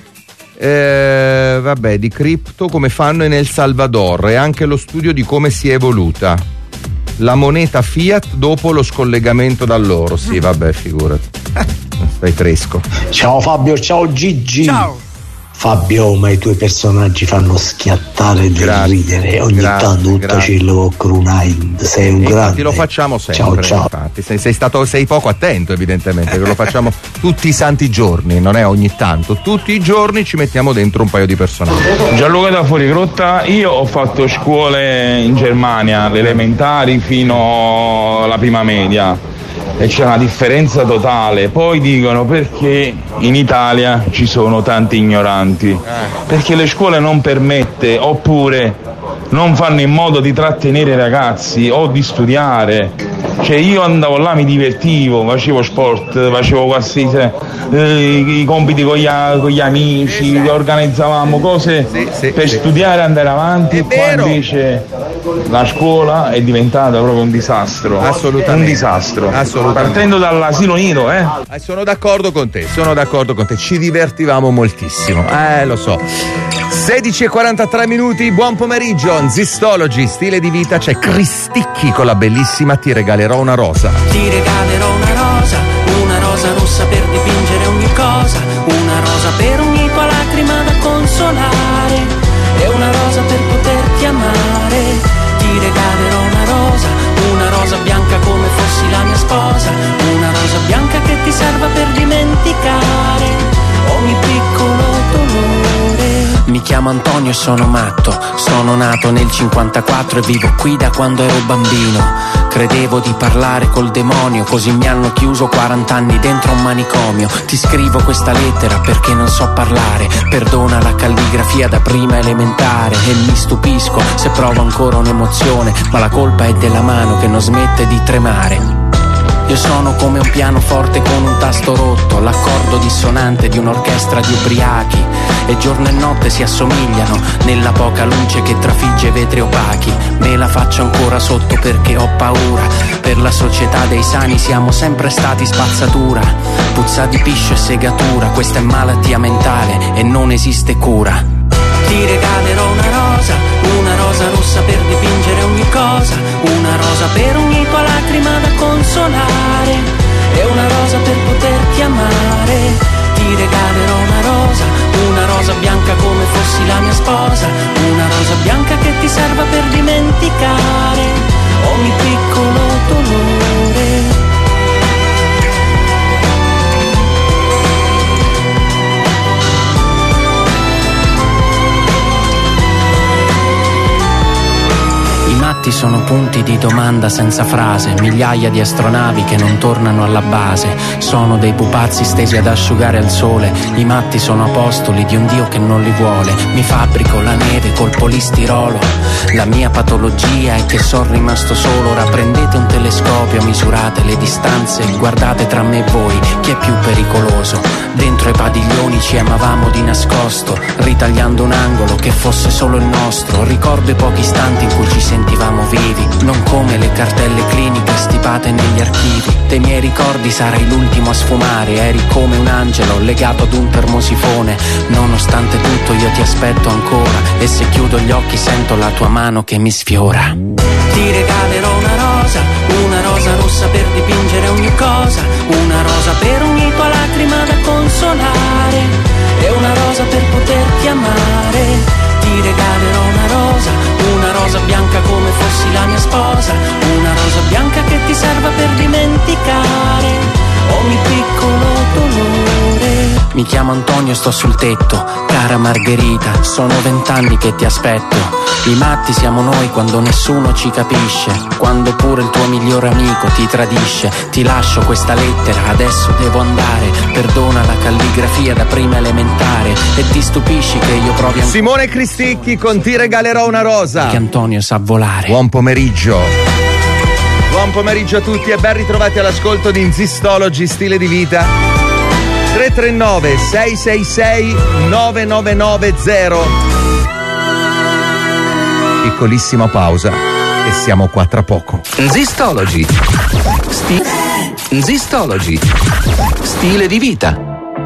eh, vabbè, di cripto, come fanno in El Salvador, e anche lo studio di come si è evoluta la moneta fiat dopo lo scollegamento dall'oro. Sì, vabbè, figurati. Stai fresco. Ciao Fabio, ciao Gigi. Ciao. Fabio, ma i tuoi personaggi fanno schiattare e ridere. Ogni grazie, tanto tutto grazie. ce lo crunai. Sei un E grande. infatti lo facciamo sempre. Ciao, ciao. Infatti. Sei, sei stato sei poco attento, evidentemente, che lo facciamo tutti i santi giorni, non è ogni tanto. Tutti i giorni ci mettiamo dentro un paio di personaggi. Gianluca da Fuorigrotta, io ho fatto scuole in Germania, le elementari fino alla prima media, e c'è una differenza totale. Poi dicono perché in Italia ci sono tanti ignoranti, perché le scuole non permette, oppure non fanno in modo di trattenere i ragazzi o di studiare. Cioè io andavo là, mi divertivo, facevo sport, facevo qualsiasi eh, i compiti con gli, con gli amici, organizzavamo cose sì, sì, per sì. studiare e andare avanti. È qua vero. invece la scuola è diventata proprio un disastro. Assolutamente. Un disastro. Assolutamente. Partendo dall'asilo nido, eh. Eh, Sono d'accordo con te, sono d'accordo con te, ci divertivamo moltissimo, eh lo so. sedici e quarantatré minuti, buon pomeriggio, Zistology, stile di vita, c'è Cristicchi con la bellissima Ti regalerò una rosa. Ti regalerò una rosa, una rosa rossa per dipingere ogni cosa, una rosa per ogni tua lacrima da consolare, e una rosa per poterti amare. Ti regalerò una rosa, una rosa bianca come fossi la mia sposa, una rosa bianca che ti serva per dimenticare ogni piccolo dolore. Mi chiamo Antonio e sono matto, sono nato nel cinquantaquattro e vivo qui da quando ero bambino. Credevo di parlare col demonio, così mi hanno chiuso quaranta anni dentro un manicomio. Ti scrivo questa lettera perché non so parlare, perdona la calligrafia da prima elementare, e mi stupisco se provo ancora un'emozione, ma la colpa è della mano che non smette di tremare. Io sono come un pianoforte con un tasto rotto, l'accordo dissonante di un'orchestra di ubriachi, e giorno e notte si assomigliano nella poca luce che trafigge vetri opachi. Me la faccio ancora sotto perché ho paura, per la società dei sani siamo sempre stati spazzatura, puzza di piscio e segatura, questa è malattia mentale e non esiste cura. Ti regalerò una rosa, una rosa rossa per dipingere ogni cosa, una rosa per ogni tua lacrima da consolare, e una rosa per poterti amare. Ti regalerò una rosa, una rosa bianca come fossi la mia sposa, una rosa bianca che ti serva per dimenticare ogni piccolo dolore. sono punti di domanda senza frase, migliaia di astronavi che non tornano alla base. Sono dei pupazzi stesi ad asciugare al sole, i matti sono apostoli di un Dio che non li vuole. Mi fabbrico la neve col polistirolo, la mia patologia è che sono rimasto solo. Ora prendete un telescopio, misurate le distanze, guardate tra me e voi chi è più pericoloso. Dentro ai padiglioni ci amavamo di nascosto, ritagliando un angolo che fosse solo il nostro. Ricordo i pochi istanti in cui ci sentivamo vivi, non come le cartelle cliniche stipate negli archivi. Dei miei ricordi sarai l'ultimo a sfumare, eri come un angelo legato ad un termosifone. Nonostante tutto io ti aspetto ancora, e se chiudo gli occhi sento la tua mano che mi sfiora. Ti regalerò una rosa, una rosa rossa per dipingere ogni cosa, una rosa per ogni tua lacrima da consolare, e una rosa per poterti amare. Ti regalerò una rosa, una rosa bianca come fossi la mia sposa, una rosa bianca che ti serva per dimenticare ogni piccolo dolore. Mi chiamo Antonio e sto sul tetto, cara Margherita, sono vent'anni che ti aspetto. I matti siamo noi quando nessuno ci capisce, quando pure il tuo migliore amico ti tradisce. Ti lascio questa lettera, adesso devo andare, perdona la calligrafia da prima elementare, e ti stupisci che io provi ancora. Simone Cristicchi con Ti regalerò una rosa. Che Antonio sa volare. Buon pomeriggio. Buon pomeriggio a tutti e ben ritrovati all'ascolto di Insistology Stile di Vita. tre tre nove sei sei sei nove nove nove zero. Piccolissima pausa e siamo qua tra poco. Insistology. Sti- Insistology. Stile di vita.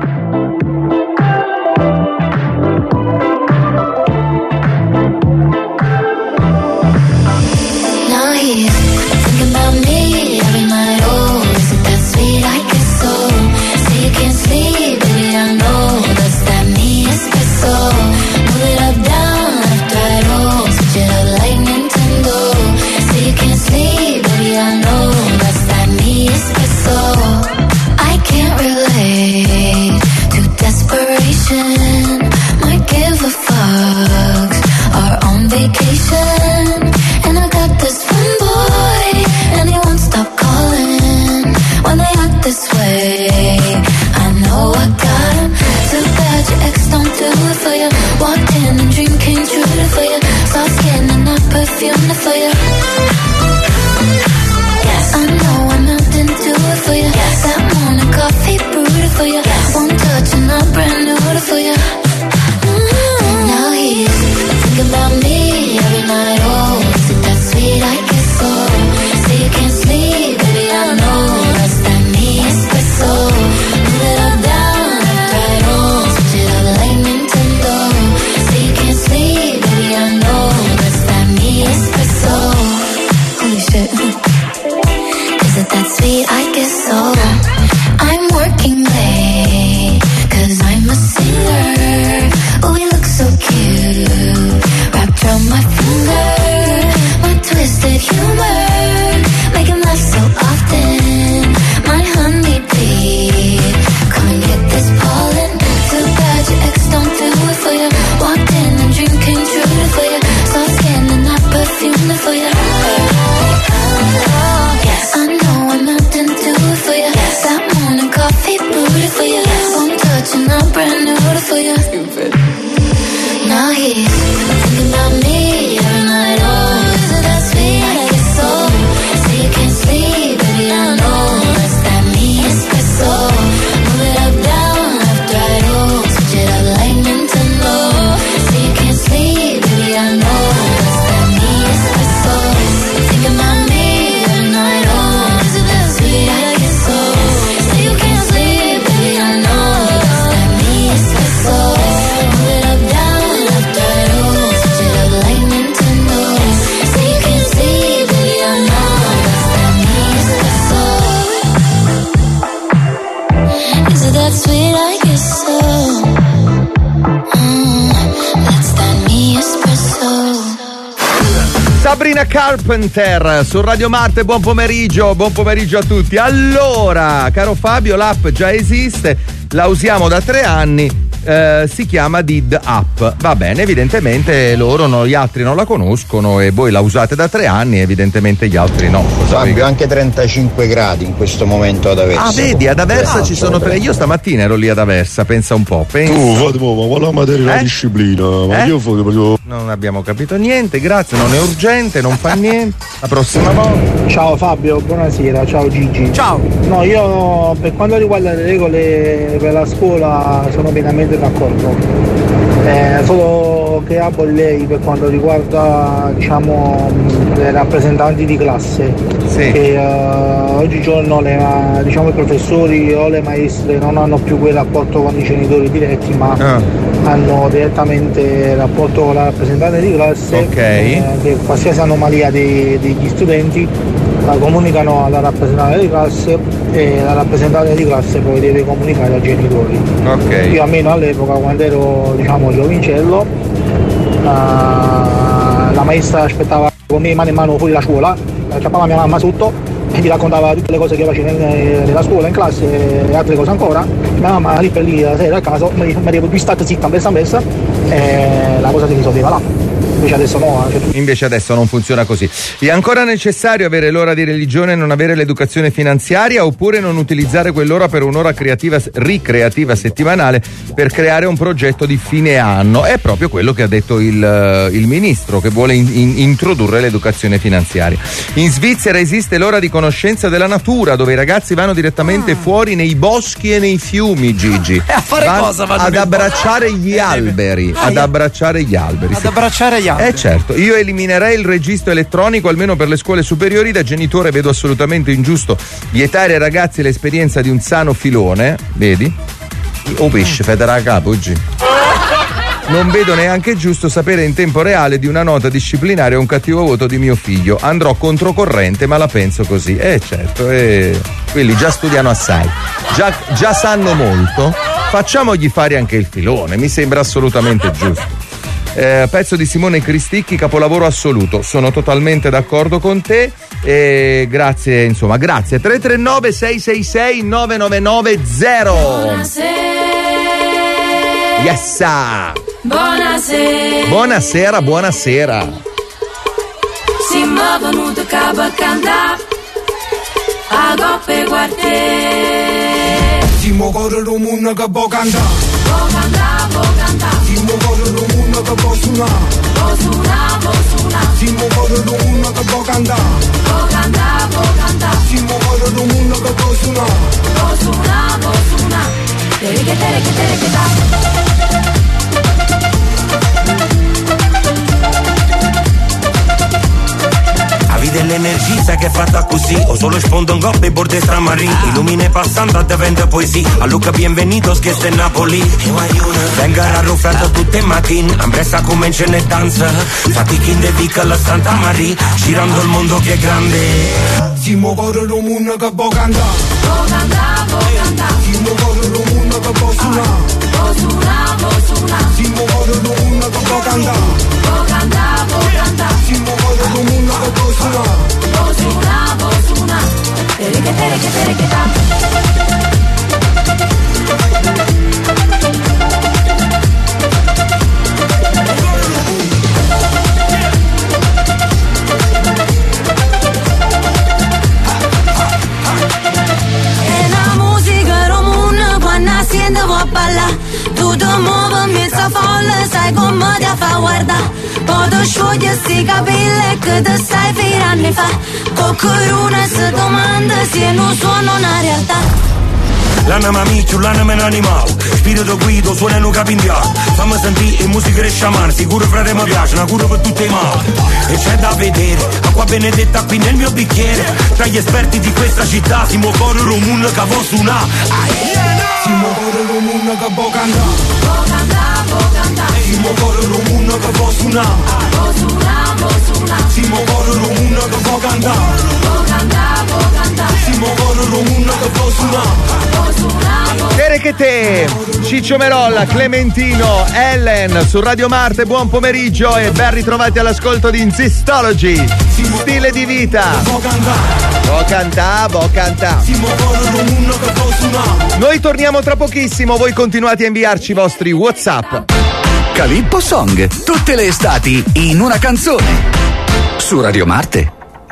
Sabrina Carpenter su Radio Marte, buon pomeriggio, buon pomeriggio a tutti. Allora, caro Fabio, l'app già esiste, la usiamo da tre anni, eh, si chiama D I D App. Va bene, evidentemente loro no, gli altri non la conoscono e voi la usate da tre anni, evidentemente gli altri no. Fabio, anche trentacinque gradi in questo momento ad Aversa. Ah, vedi, ad Aversa ci sono tre. Io stamattina ero lì ad Aversa, pensa un po'. Pensa. Tu, Fatimo, ma quale materia la Eh? disciplina? Ma Eh? io fo- proprio. Non abbiamo capito niente, grazie, non è urgente, non fa niente. La prossima volta. Ciao Fabio, buonasera, ciao Gigi. Ciao. No, io per quanto riguarda le regole per la scuola sono pienamente d'accordo. Eh, solo che abolirei per quanto riguarda diciamo le rappresentanti di classe. Sì. Che eh, oggigiorno le, diciamo, i professori o le maestre non hanno più quel rapporto con i genitori diretti, ma Ah. hanno direttamente rapporto con la rappresentante di classe. Ok. eh, che qualsiasi anomalia dei- degli studenti la comunicano alla rappresentante di classe e la rappresentante di classe poi deve comunicare ai genitori. Ok. Io almeno all'epoca quando ero diciamo giovincello la, la maestra aspettava con me mano in mano fuori la scuola, chiappava mia mamma sotto e mi raccontava tutte le cose che facevo in- nella scuola, in classe e altre cose ancora. Mia mamma lì per lì la sera a casa mi mi avevo più stata zitta, messa messa e la cosa si risolveva là. Invece adesso no. Cioè... Invece adesso non funziona così. È ancora necessario avere l'ora di religione e non avere l'educazione finanziaria, oppure non utilizzare quell'ora per un'ora creativa, ricreativa settimanale per creare un progetto di fine anno? È proprio quello che ha detto il, eh, il ministro, che vuole in- in- introdurre l'educazione finanziaria. In Svizzera esiste l'ora di conoscenza della natura, dove i ragazzi vanno direttamente fuori nei boschi e nei fiumi, Gigi. E a fare Vanno cosa vanno ad nei boschi? abbracciare gli alberi, Ah, ad io- abbracciare gli alberi. Ad sì. abbracciare gli altri. Eh certo, io eliminerei il registro elettronico almeno per le scuole superiori. Da genitore vedo assolutamente ingiusto vietare ai ragazzi l'esperienza di un sano filone, vedi? O pesce, federa capo oggi. Non vedo neanche giusto sapere in tempo reale di una nota disciplinare o un cattivo voto di mio figlio. Andrò controcorrente, ma la penso così. Eh certo, eh, quelli già studiano assai, già, già sanno molto. Facciamogli fare anche il filone, mi sembra assolutamente giusto. Eh, pezzo di Simone Cristicchi, capolavoro assoluto. Sono totalmente d'accordo con te. E grazie, insomma, grazie. tre tre nove sei sei sei nove nove nove zero. Buonasera. Yes! Buonasera. Buonasera, buonasera. Si muovono da capo a cantare a coppe quartiere. Si muovono il mondo che può cantare. Può cantare, può cantare. Si muovono il mondo che può suonare. Può suonare, può suonare. Si muovono il mondo che può cantare. Può cantare, può cantare. Si muovono il mondo che può suonare. Può suonare, può suonare. Tere che tere che tere che ta. La vita è l'energia che è fatta così. O solo sfondo un gobbe e borde stramarini. Illumine passando diventa poesia. A Luca bienvenidos che sta in Napoli. Venga arruffata tutte le mattine. Ambressa come in e danza. Fatti chi de vica la Santa Maria. Girando il mondo che è grande. Si muovono il mondo che può cantare. Può cantare, può cantare. Si muovono il mondo che può suonare. Può suonare, può suonare. Si muovono il mondo che può cantare. Può cantare, può cantare. Si muovono il mondo che può suonare. Può suonare, può suonare. Tere che tere che tere che ta. E la musica romana quando sento vuoi ballare. Tu ti muovi in mezzo a folla, sai come ti fa guardare. Poi ti sciogli sti capelli che ti stai fino anni fa. Qualcuno si domanda se non suona una realtà. L'anima miccio, l'anima è un animale. Spirito guido, suona in un capindiano. Fammi sentire e musica riesce a mano. Sicuro frate mi piace, una cura per tutte le mani. E c'è da vedere, acqua benedetta qui nel mio bicchiere. Tra gli esperti di questa città si muovono il mondo che può suonare. Si muovono il mondo che può cantare. Può cantare, può cantare. Si muovono il mondo che può suonare. Può suonare, può suonare. Si muovono il mondo che può cantare. Può cantare, può cantare. Si muovono il mondo che può suonare. Può suonare, può Tere che te, Ciccio Merolla, Clementino, Ellen su Radio Marte, buon pomeriggio e ben ritrovati all'ascolto di Insistology, stile di vita. Bo cantà, bo cantà. Noi torniamo tra pochissimo, voi continuate a inviarci i vostri WhatsApp. Calippo Song, tutte le estati in una canzone. Su Radio Marte.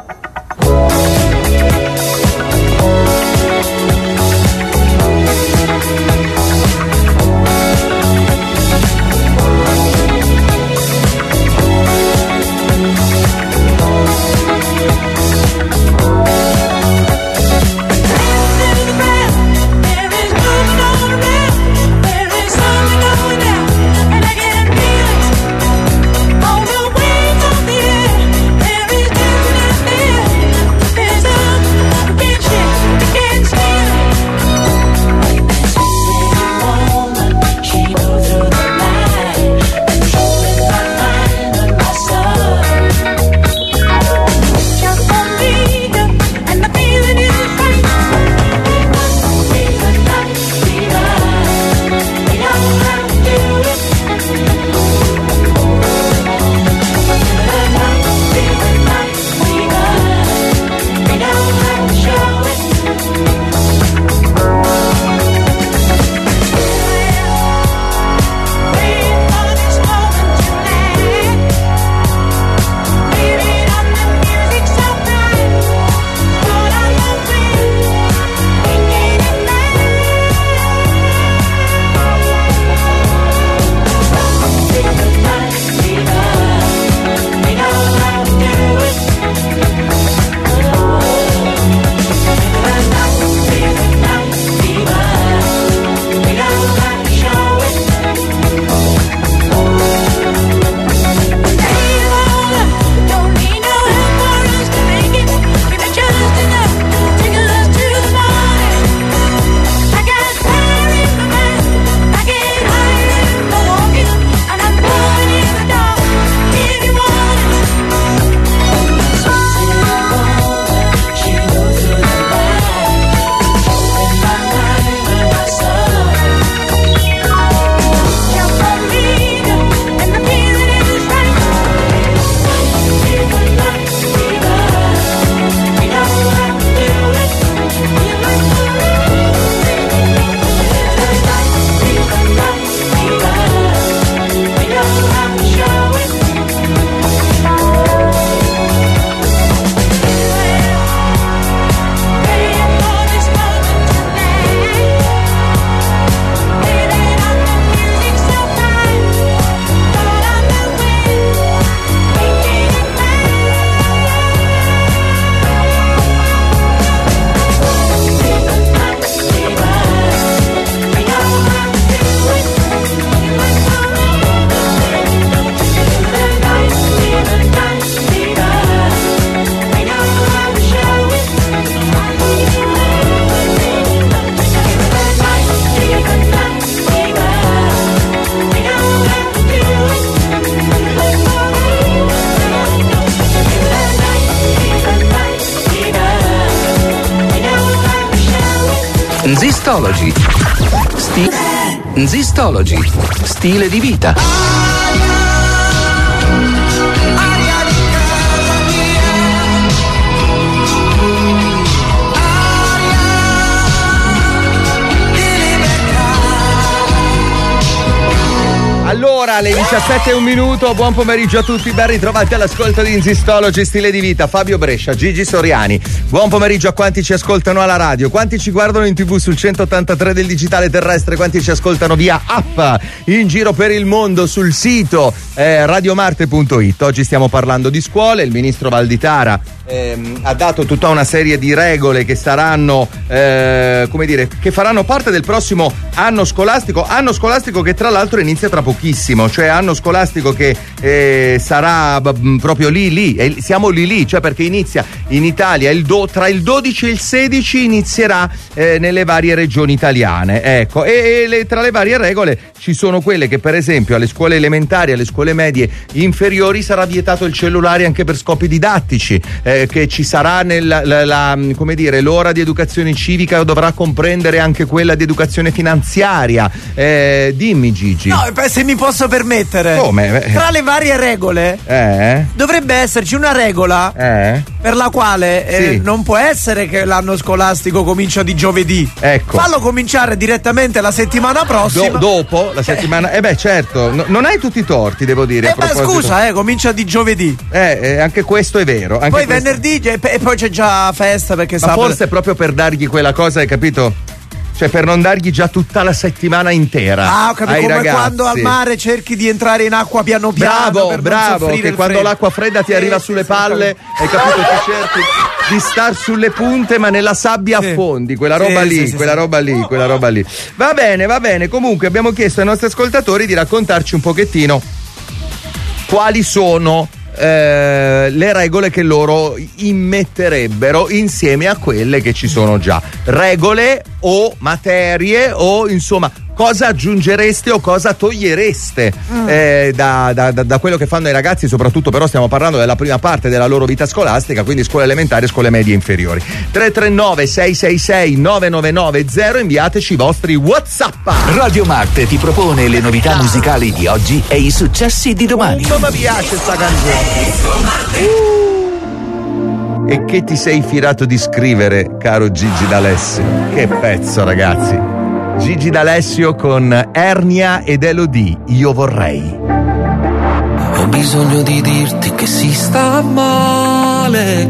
Nzistology. Sti- Nzistology. Stile di vita. Allora, alle diciassette e un minuto, buon pomeriggio a tutti, ben ritrovati all'ascolto di Nzistology Stile di Vita. Fabio Brescia, Gigi Soriani, buon pomeriggio a quanti ci ascoltano alla radio, quanti ci guardano in tv sul centottantatré del digitale terrestre, quanti ci ascoltano via app in giro per il mondo sul sito eh, radiomarte punto it. Oggi stiamo parlando di scuole, il ministro Valditara ehm, ha dato tutta una serie di regole che saranno, eh, come dire, che faranno parte del prossimo anno scolastico, anno scolastico che tra l'altro inizia tra pochissimo, cioè anno scolastico che eh, sarà b- proprio lì lì, e siamo lì lì, cioè perché inizia in Italia il do, tra il dodici e il sedici inizierà eh, nelle varie regioni italiane, ecco, e, e le, tra le varie regole ci sono quelle che per esempio alle scuole elementari, alle scuole medie inferiori sarà vietato il cellulare anche per scopi didattici, eh, che ci sarà nel, la, la, come dire, l'ora di educazione civica dovrà comprendere anche quella di educazione finanziaria, eh, dimmi Gigi. No, se mi posso posso permettere? Come? Tra le varie regole Eh? dovrebbe esserci una regola Eh? per la quale eh, Sì. non può essere che l'anno scolastico comincia di giovedì. Ecco. Fallo cominciare direttamente la settimana prossima. Do- dopo la settimana. Eh beh, certo, no- non hai tutti i torti, devo dire. Eh a beh, proposito. scusa, eh, comincia di giovedì. Eh, eh, anche questo è vero. Anche Poi questo- venerdì e e poi c'è già festa perché Ma sabato. forse è proprio per dargli quella cosa, hai capito? Cioè per non dargli già tutta la settimana intera. Ah, ho capito, ai come ragazzi. quando al mare cerchi di entrare in acqua piano piano. Bravo, per non bravo, soffrire che il quando freddo. l'acqua fredda ti Sì, arriva sì, sulle sì, palle, hai capito? Ti cerchi di star sulle punte, ma nella sabbia Sì. affondi, quella Sì, roba sì, lì, sì, quella sì. roba lì, quella roba lì. Va bene, va bene. Comunque abbiamo chiesto ai nostri ascoltatori di raccontarci un pochettino quali sono eh, le regole che loro immetterebbero insieme a quelle che ci sono già. Regole o materie o insomma cosa aggiungereste o cosa togliereste Mm. eh, da, da- da- da quello che fanno i ragazzi, soprattutto però stiamo parlando della prima parte della loro vita scolastica, quindi scuole elementari e scuole medie inferiori. Tre tre nove sei sei sei nove nove nove zero, inviateci i vostri WhatsApp. Radio Marte ti propone le novità musicali di oggi e i successi di domani. Come mi piace sta canzone. Uh. E che ti sei filato di scrivere, caro Gigi D'Alessio? Che pezzo, ragazzi. Gigi D'Alessio con Ernia ed Elodie, Io vorrei. Ho bisogno di dirti che si sta male.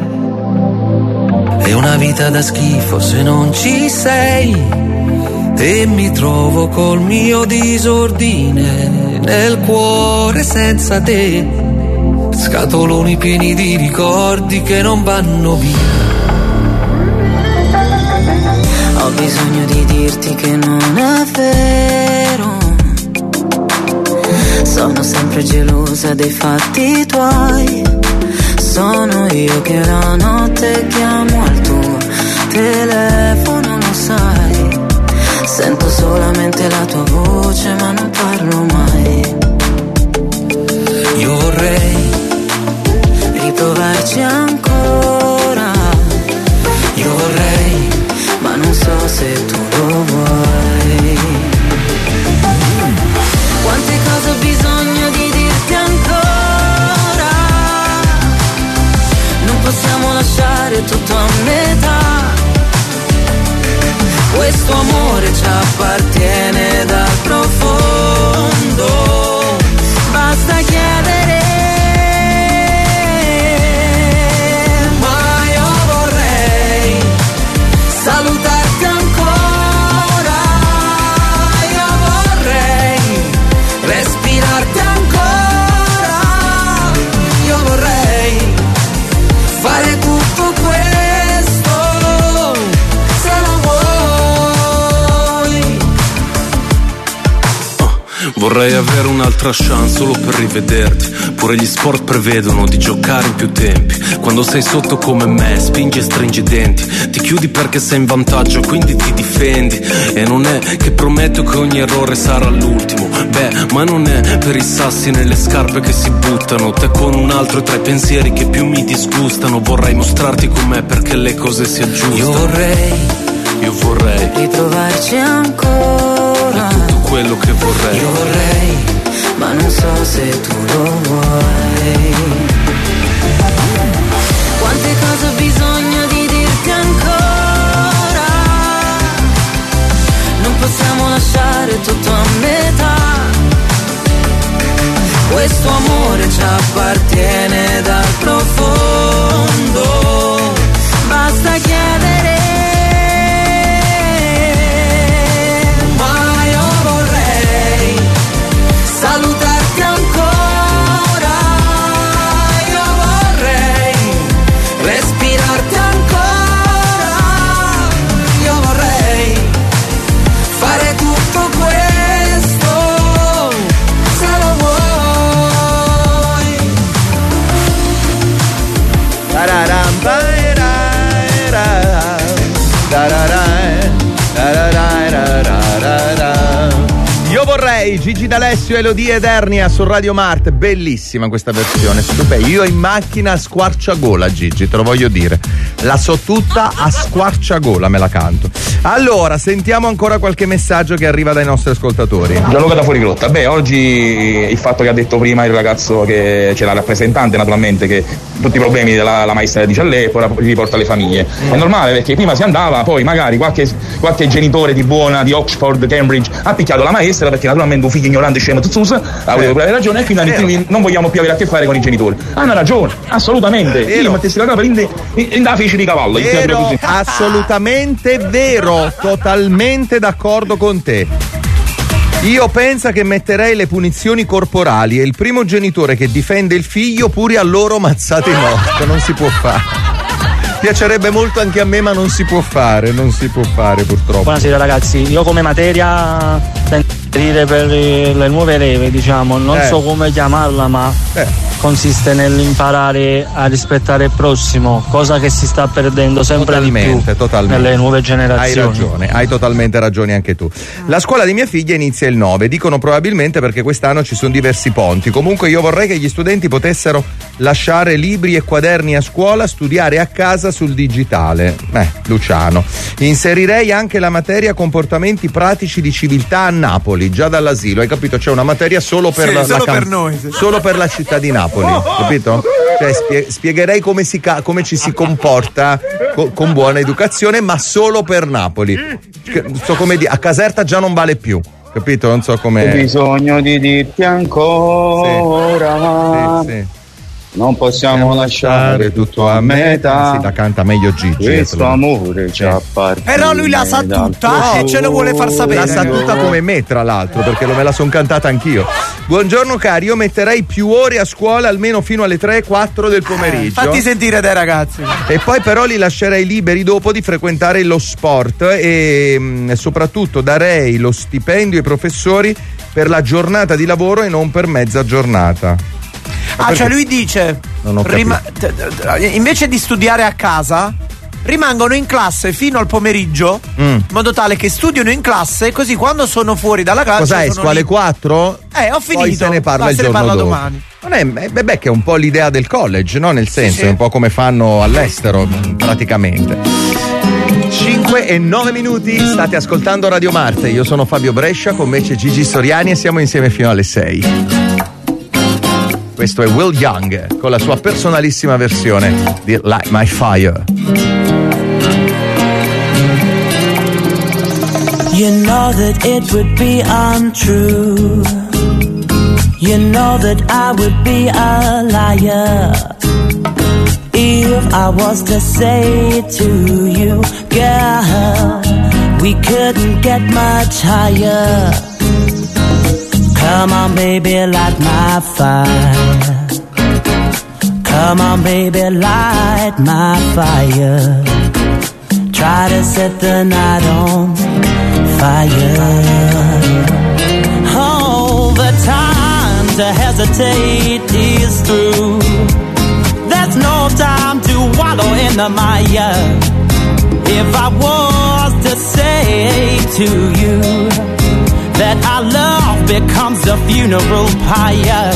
È una vita da schifo se non ci sei. E mi trovo col mio disordine nel cuore senza te. Scatoloni pieni di ricordi che non vanno via. Ho bisogno di dirti che non è vero. Sono sempre gelosa dei fatti tuoi. Sono io che la notte chiamo al tuo telefono, lo sai. Sento solamente la tua voce ma non parlo mai. Io vorrei riprovarci ancora. Io vorrei, ma non so se tu lo vuoi. Quante cose ho bisogno di dirti ancora. Non possiamo lasciare tutto a metà. Questo amore ci appartiene dal profondo. Basta chiedere. ma io vorrei Salutarti ancora. io vorrei respirarti ancora. Io vorrei fare tutto questo se lo vuoi. Oh, vorrei avere un'altra chance solo per rivederti. Pure gli sport prevedono di giocare in più tempi. Quando sei sotto come me, spingi e stringi i denti. Ti chiudi perché sei in vantaggio, quindi ti difendi. E non è che prometto che ogni errore sarà l'ultimo. Beh, ma non è per i sassi nelle scarpe che si buttano. Te con un altro tra i pensieri che più mi disgustano. Vorrei mostrarti com'è perché le cose si aggiustano. Io vorrei, io vorrei ritrovarci ancora. è tutto quello che vorrei. Io vorrei, ma non so se tu lo vuoi. Quante cose ho bisogno di dirti ancora. Non possiamo lasciare tutto a metà. Questo amore ci appartiene dal profondo. Basta chiedere. Ma io vorrei Salutarti ancora. io vorrei respirarti ancora. Io vorrei fare tutto questo se lo vuoi. Tararam, paera, tararai, tararai, tararai. Io vorrei Gigi D'Alessio, Elodie ed Ernia su Radio Marte. Bellissima questa versione, stupenda. Io in macchina a squarciagola, Gigi, te lo voglio dire. La so tutta a squarciagola, me la canto. Allora, sentiamo ancora qualche messaggio che arriva dai nostri ascoltatori. Gianluca da Fuorigrotta. Beh, oggi il fatto che ha detto prima il ragazzo, che c'è la rappresentante naturalmente, che tutti i problemi della la maestra dice a lei, poi li riporta alle famiglie. È normale, perché prima si andava, poi magari qualche, qualche genitore di buona, di Oxford, Cambridge, ha picchiato la maestra perché naturalmente un figlio ignorante scemo zuz ha avuto pure ragione, e quindi non vogliamo più avere a che fare con i genitori. Hanno ragione, assolutamente. Io mettessi la capa in, in, in da fece di cavallo. Vero, assolutamente vero, totalmente d'accordo con te. Io penso che metterei le punizioni corporali e il primo genitore che difende il figlio pure a loro mazzate morte, non si può fare. Piacerebbe molto anche a me, ma non si può fare, non si può fare purtroppo. Buonasera ragazzi, io come materia dire per le nuove leve, diciamo, non Eh. so come chiamarla, ma Eh. consiste nell'imparare a rispettare il prossimo, cosa che si sta perdendo sempre di più Totalmente, totalmente. nelle nuove generazioni. Hai ragione, hai totalmente ragione anche tu. La scuola di mia figlia inizia il nove, dicono probabilmente perché quest'anno ci sono diversi ponti. Comunque io vorrei che gli studenti potessero lasciare libri e quaderni a scuola, studiare a casa sul digitale. Eh, Luciano. Inserirei anche la materia comportamenti pratici di civiltà a Napoli, già dall'asilo, hai capito? C'è una materia solo per Sì, la, solo la per noi, sì. solo per la città di Napoli, capito? Cioè, spie- spiegherei come, si ca- come ci si comporta co- con buona educazione, ma solo per Napoli. Che- non so come dire, a Caserta già non vale più, capito? Non so Ho come. bisogno di dirti ancora. Sì, sì. Non possiamo lasciare tutto a metà. Sì, la canta meglio Gigi. Questo eh, te lo- amore ci appartiene. Però lui la sa tutta e ce lo vuole far sapere. La sa tutta come me, tra l'altro, perché lo me la son cantata anch'io. Buongiorno cari, io metterei più ore a scuola, almeno fino alle tre quattro del pomeriggio. Fatti sentire dai ragazzi. E poi però li lascerei liberi dopo di frequentare lo sport e mh, soprattutto darei lo stipendio ai professori per la giornata di lavoro e non per mezza giornata. Ah, perché- cioè lui dice Non ho rima- t- t- invece di studiare a casa rimangono in classe fino al pomeriggio, Mm. in modo tale che studiano in classe, così quando sono fuori dalla classe Cos'è? sono Scuole lì. quattro? Eh, ho finito. Poi se ne parla Dai, il se ne giorno parla dopo. domani. Non è, eh, beh, beh, che è un po' l'idea del college, no? Nel senso, sì. è un po' come fanno all'estero, praticamente. cinque e nove minuti, state ascoltando Radio Marte. Io sono Fabio Brescia, con me c'è Gigi Soriani e siamo insieme fino alle sei. Questo è Will Young con la sua personalissima versione di Light My Fire. You know that it would be untrue. You know that I would be a liar if I was to say to you, girl, we couldn't get much higher. Come on, baby, light my fire. Come on, baby, light my fire. Try to set the night on fire. Oh, the time to hesitate is through. There's no time to wallow in the mire. If I was to say to you that our love becomes a funeral pyre,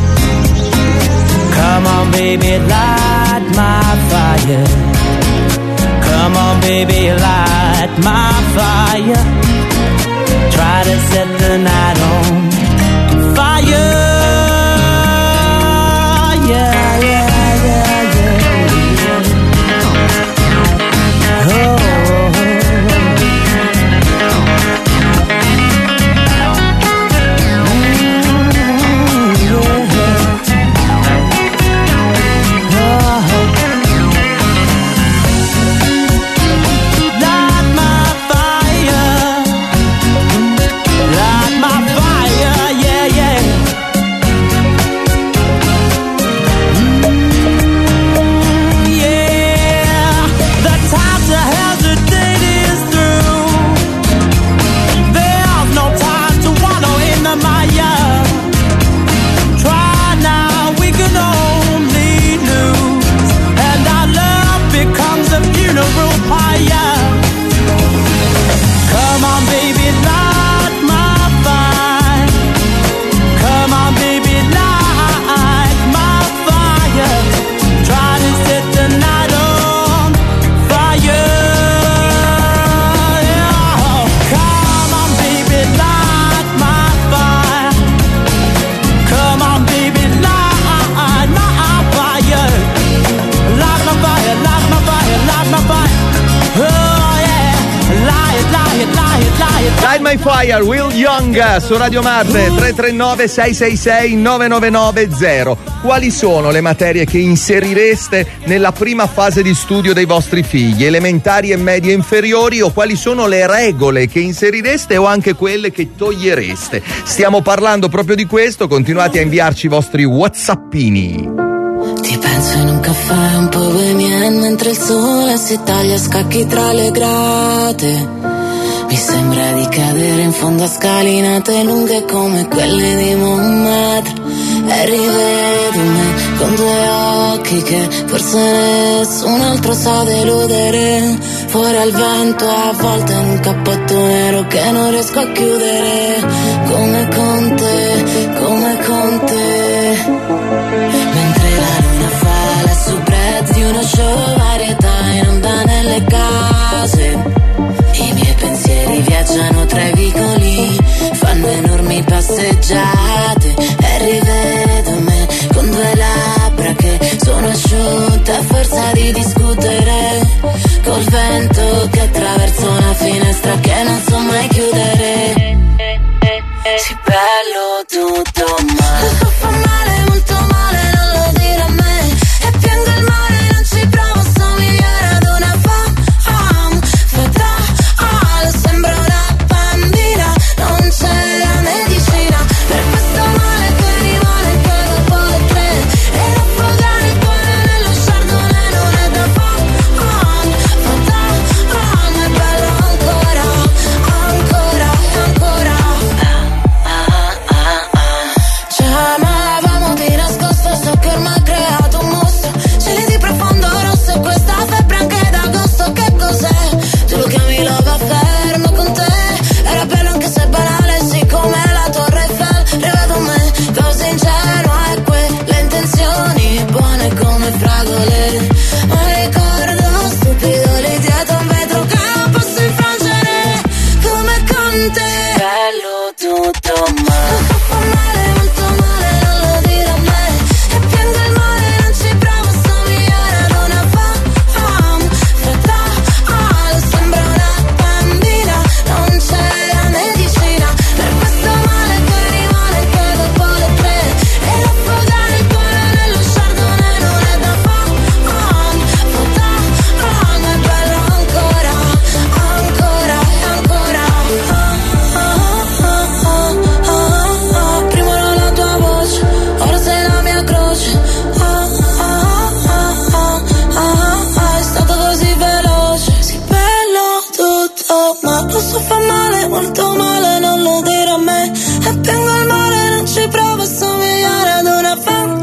come on, baby, light my fire. Come on, baby, light my fire. Try to set the night on fire. Yeah, yeah, yeah, yeah. Oh. Light my fire, My Fire, Will Young su Radio Marte. Tre tre nove sei sei sei nove nove nove zero. Quali sono le materie che inserireste nella prima fase di studio dei vostri figli, elementari e medie inferiori, o quali sono le regole che inserireste o anche quelle che togliereste? Stiamo parlando proprio di questo, continuate a inviarci i vostri whatsappini. Ti penso in un caffè un po' bohemian mentre il sole si taglia a scacchi tra le grate. Mi sembra di cadere in fondo a scalinate lunghe come quelle di Montmartre. E rivedo me con due occhi che forse nessun altro sa deludere. Fuori al vento a volte in un cappotto nero che non riesco a chiudere. Come con te, come con te. Mentre la luna fa la soubrette di uno show varietà in onda nelle case. I miei pensieri viaggiano tra i vicoli, fanno enormi passeggiate. E rivedo me con due labbra che sono asciutte a forza di discutere. Col vento che attraversa una finestra che non so mai chiudere. Sì, bello tutto ma tutto fa male, molto male, non lo dire a me. E piango il mare, non ci provo a somigliare ad una fam fatale. Sembra una bambina, non c'è la medicina per questo male che rimane che dopo le tre. E affogare il cuore nello chardonnay non è da fam fatale. È bello ancora, ancora, ancora. Ci amavamo di nascosto, so che ormai ha creato un mostro. Cieli di profondo rosso e questa febbre anche d'agosto. Che cos'è? Tu lo chiami love affair, ma con te era bello anche se banale, sì come la Torre Eiffel. Rivedo me, così ingenua e quelle intenzioni buone come fragole. Ma ricordo stupido lì dietro un vetro che non posso infrangere. Come con te, bello tutto ma tutto fa male, molto male, non lo dire a me. E piango il mare, non ci provo a somigliare ad una fam fatale. Sembra una bambina, non c'è la medicina per questo male che rimane che dopo le tre. E affogare il cuore nello chardonnay non è da fam fatale. È bello ancora, ancora, ancora. Prima era la tua voce, ora sei la mia croce. È stato così veloce. Sì, bello tutto ma lo so fa male, molto male, non lo dire a me. E piango al mare, non ci provo a somigliare ad una fam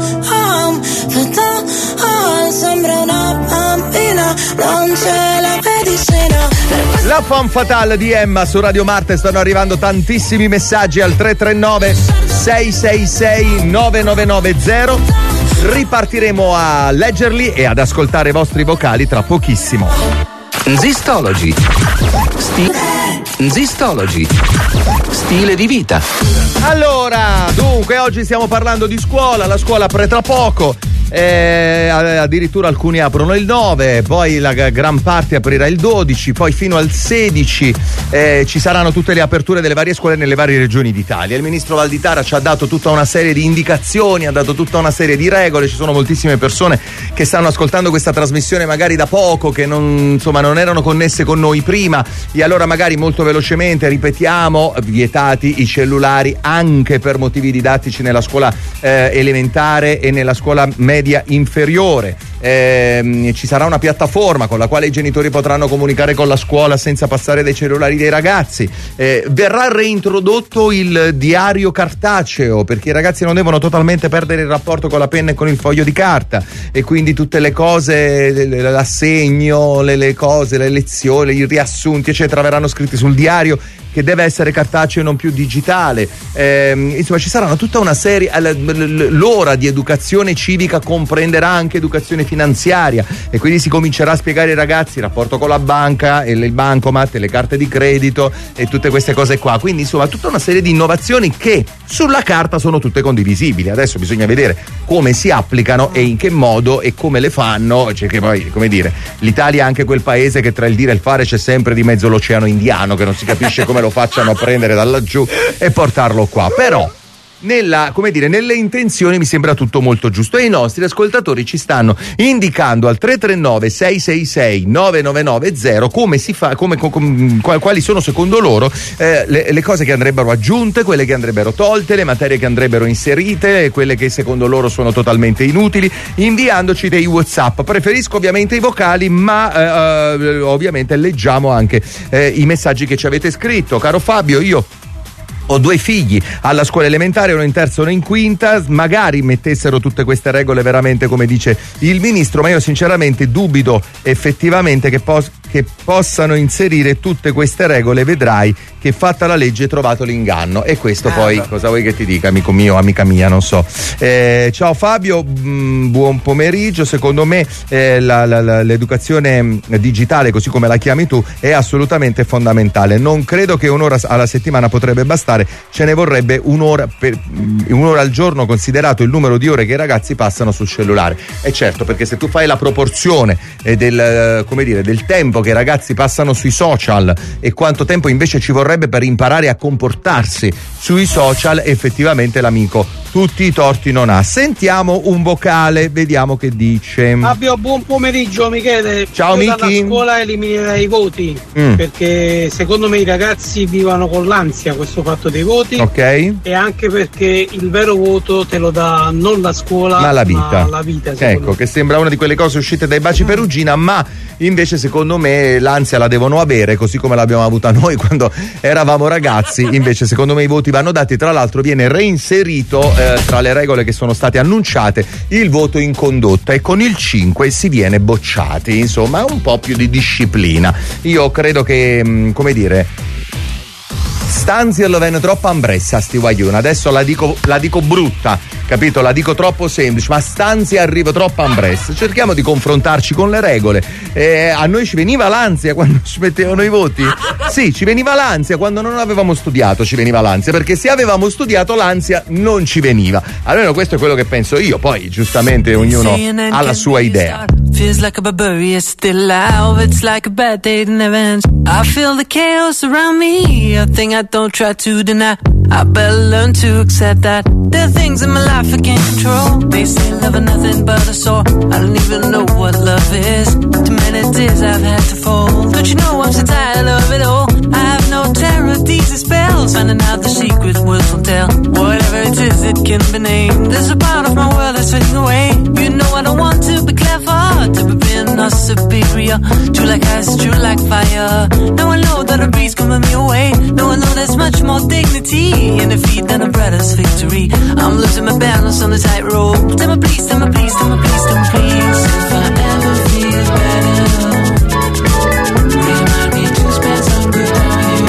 fatale. Sembra una bambina, non c'è la medicina per questo. La fan fatale di Emma su Radio Marte. Stanno arrivando tantissimi messaggi al tre tre nove sei sei sei nove nove nove zero. Ripartiremo a leggerli e ad ascoltare i vostri vocali tra pochissimo. Zistology. Sti- Zistology. Stile di vita. Allora, dunque, oggi stiamo parlando di scuola. La scuola apre tra poco. Eh, addirittura alcuni aprono il nove, poi la gran parte aprirà il dodici, poi fino al sedici eh, ci saranno tutte le aperture delle varie scuole nelle varie regioni d'Italia. Il ministro Valditara ci ha dato tutta una serie di indicazioni, ha dato tutta una serie di regole. Ci sono moltissime persone che stanno ascoltando questa trasmissione magari da poco, che non, insomma, non erano connesse con noi prima, e allora magari molto velocemente ripetiamo: vietati i cellulari anche per motivi didattici nella scuola eh, elementare e nella scuola media inferiore. Eh, ci sarà una piattaforma con la quale i genitori potranno comunicare con la scuola senza passare dai cellulari dei ragazzi. Eh, verrà reintrodotto il diario cartaceo, perché i ragazzi non devono totalmente perdere il rapporto con la penna e con il foglio di carta, e quindi tutte le cose, l'assegno, le, le cose, le lezioni, i riassunti eccetera verranno scritti sul diario, che deve essere cartaceo e non più digitale. Eh, insomma, ci saranno tutta una serie. L'ora di educazione civica comprenderà anche educazione finanziaria, e quindi si comincerà a spiegare ai ragazzi il rapporto con la banca e il bancomat e le carte di credito e tutte queste cose qua. Quindi insomma tutta una serie di innovazioni che sulla carta sono tutte condivisibili. Adesso bisogna vedere come si applicano e in che modo e come le fanno, cioè, che poi, come dire, l'Italia è anche quel paese che tra il dire e il fare c'è sempre di mezzo l'oceano Indiano, che non si capisce come me lo facciano prendere da laggiù e portarlo qua. Però nella, come dire, nelle intenzioni mi sembra tutto molto giusto e i nostri ascoltatori ci stanno indicando al tre tre nove sei sei sei nove nove nove zero come si fa, come, com, quali sono secondo loro eh, le, le cose che andrebbero aggiunte, quelle che andrebbero tolte, le materie che andrebbero inserite, quelle che secondo loro sono totalmente inutili, inviandoci dei WhatsApp. Preferisco ovviamente i vocali, ma eh, ovviamente leggiamo anche eh, i messaggi che ci avete scritto. Caro Fabio, io ho due figli alla scuola elementare, uno in terza e uno in quinta, magari mettessero tutte queste regole veramente come dice il ministro, ma io sinceramente dubito effettivamente che, pos- che possano inserire tutte queste regole. Vedrai che fatta la legge è trovato l'inganno, e questo ah, poi beh. cosa vuoi che ti dica, amico mio, amica mia, non so. Eh, ciao Fabio, mh, buon pomeriggio. Secondo me eh, la, la, la, l'educazione digitale, così come la chiami tu, è assolutamente fondamentale. Non credo che un'ora alla settimana potrebbe bastare, ce ne vorrebbe un'ora per, un'ora al giorno, considerato il numero di ore che i ragazzi passano sul cellulare. E certo, perché se tu fai la proporzione eh, del, come dire, del tempo che i ragazzi passano sui social e quanto tempo invece ci vorrebbe per imparare a comportarsi sui social, effettivamente l'amico tutti i torti non ha. Sentiamo un vocale, vediamo che dice. Fabio, buon pomeriggio Michele. Ciao Io Miki. dalla scuola eliminerei i voti mm. perché secondo me i ragazzi vivono con l'ansia questo fatto dei voti, ok, e anche perché il vero voto te lo dà non la scuola ma la vita, ma la vita ecco me. Che sembra una di quelle cose uscite dai baci Perugina, ma invece secondo me l'ansia la devono avere così come l'abbiamo avuta noi quando eravamo ragazzi. Invece secondo me i voti vanno dati, tra l'altro viene reinserito eh, tra le regole che sono state annunciate il voto in condotta, e con il cinque si viene bocciati. Insomma, un po' più di disciplina. Io credo che mh, come dire, stanzi lo venne troppo ambressa sti guaglione. Adesso la dico, la dico brutta, capito? La dico troppo semplice, ma stanzi arriva troppo ambressa. Cerchiamo di confrontarci con le regole. Eh, a noi ci veniva l'ansia quando ci mettevano i voti. Sì, ci veniva l'ansia quando non avevamo studiato, ci veniva l'ansia, perché se avevamo studiato l'ansia non ci veniva. Almeno questo è quello che penso io. Poi giustamente ognuno ha la sua idea. Feels like a barbarian still alive. It's like a bad day that never ends. I feel the chaos around me, a thing I don't try to deny. I better learn to accept that there are things in my life I can't control. They say love is nothing but a sore. I don't even know what love is. Too many tears I've had to fold. Don't you know I'm so tired of it all? I have no terror, these are spells. Finding out the secret words won't tell. Whatever it is, it can be named. There's a part of my world that's fading away. You know I don't want to be clever, to be being or superior. True like ice, true like fire. Now I know that a breeze coming me away. Now I know there's much more dignity in defeat than a brother's victory. I'm losing my balance on the tightrope. Tell me please, tell me please, tell me please, tell me please. If I ever feel better, remind me to spend some good on you.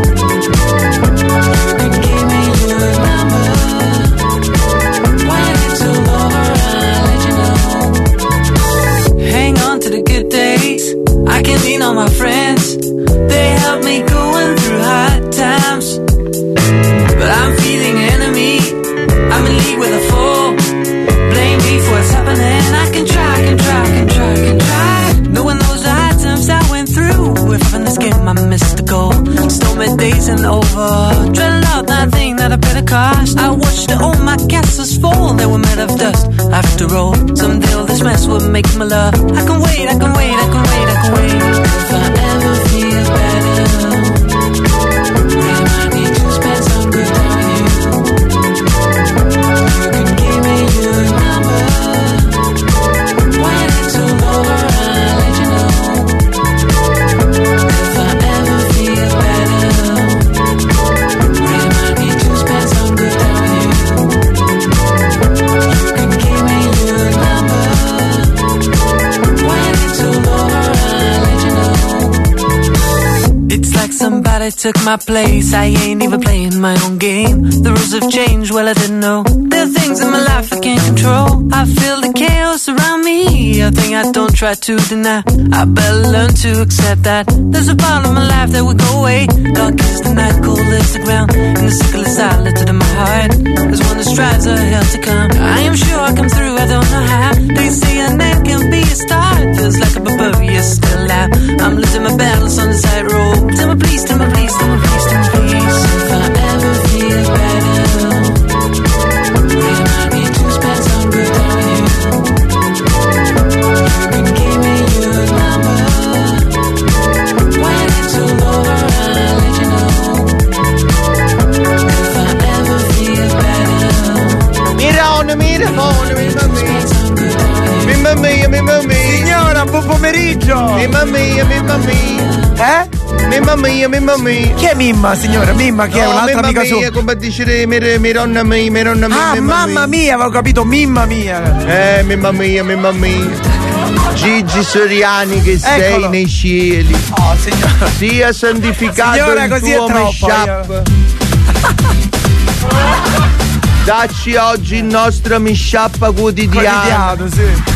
You can give me your number. When it's all over, I'll let you know. Hang on to the good days. I can lean on my friends. They help me going through hard times. But I'm feeling enemy. I'm in league with a foe. Blame me for what's happening. I can try, can try, can try, can try. Knowing those hard times I went through. If I'm in this game, I missed the goal. Stormy days and over. Dreading out that thing that I paid a cost. I watched all my castles fall. They were made of dust. After all, someday all this mess will make me love. I can wait, I can wait, I can wait, I can wait. If I ever feel better, remind me to spend some good on you. You can give me your number. When it's all over, I'll let you know. If I ever feel better, remind me to spend some good on you. You can give me your number. When it's all over, I'll let you know. It's like somebody took my place. I ain't even playing my own game. The rules have changed, well I didn't know. There are things in my life I can't control. I feel the chaos around me, a thing I don't try to deny. I better learn to accept that there's a part of my life that will go away. Dark is the night, cold is the ground, and the sickle is silent in my heart. There's one that strives a hell to come. I am sure I come through, I don't know how. They say an end can be a start. Feels like a barbarian still alive. I'm losing my balance on the tightrope. Tell me please, tell me please, tell me please, tell me Mimma mia, mimma mia. Eh? Mimma mia, mimma mia. Chi è Mimma, signora? Mimma, chi è? No, Un'altra amica sua? mia, come dice mia, mia nonna mia, mia nonna mia. Ah, mimma mamma mia. mia, avevo capito, Mimma mia. Eh, mimma mia, mimma mia. Gigi Soriani che sei Eccolo. nei cieli. Oh, signora. Sia santificato Signora, il così tuo è troppo, mashup. Dacci oggi il nostro mashup quotidiano. Quotidiano, sì.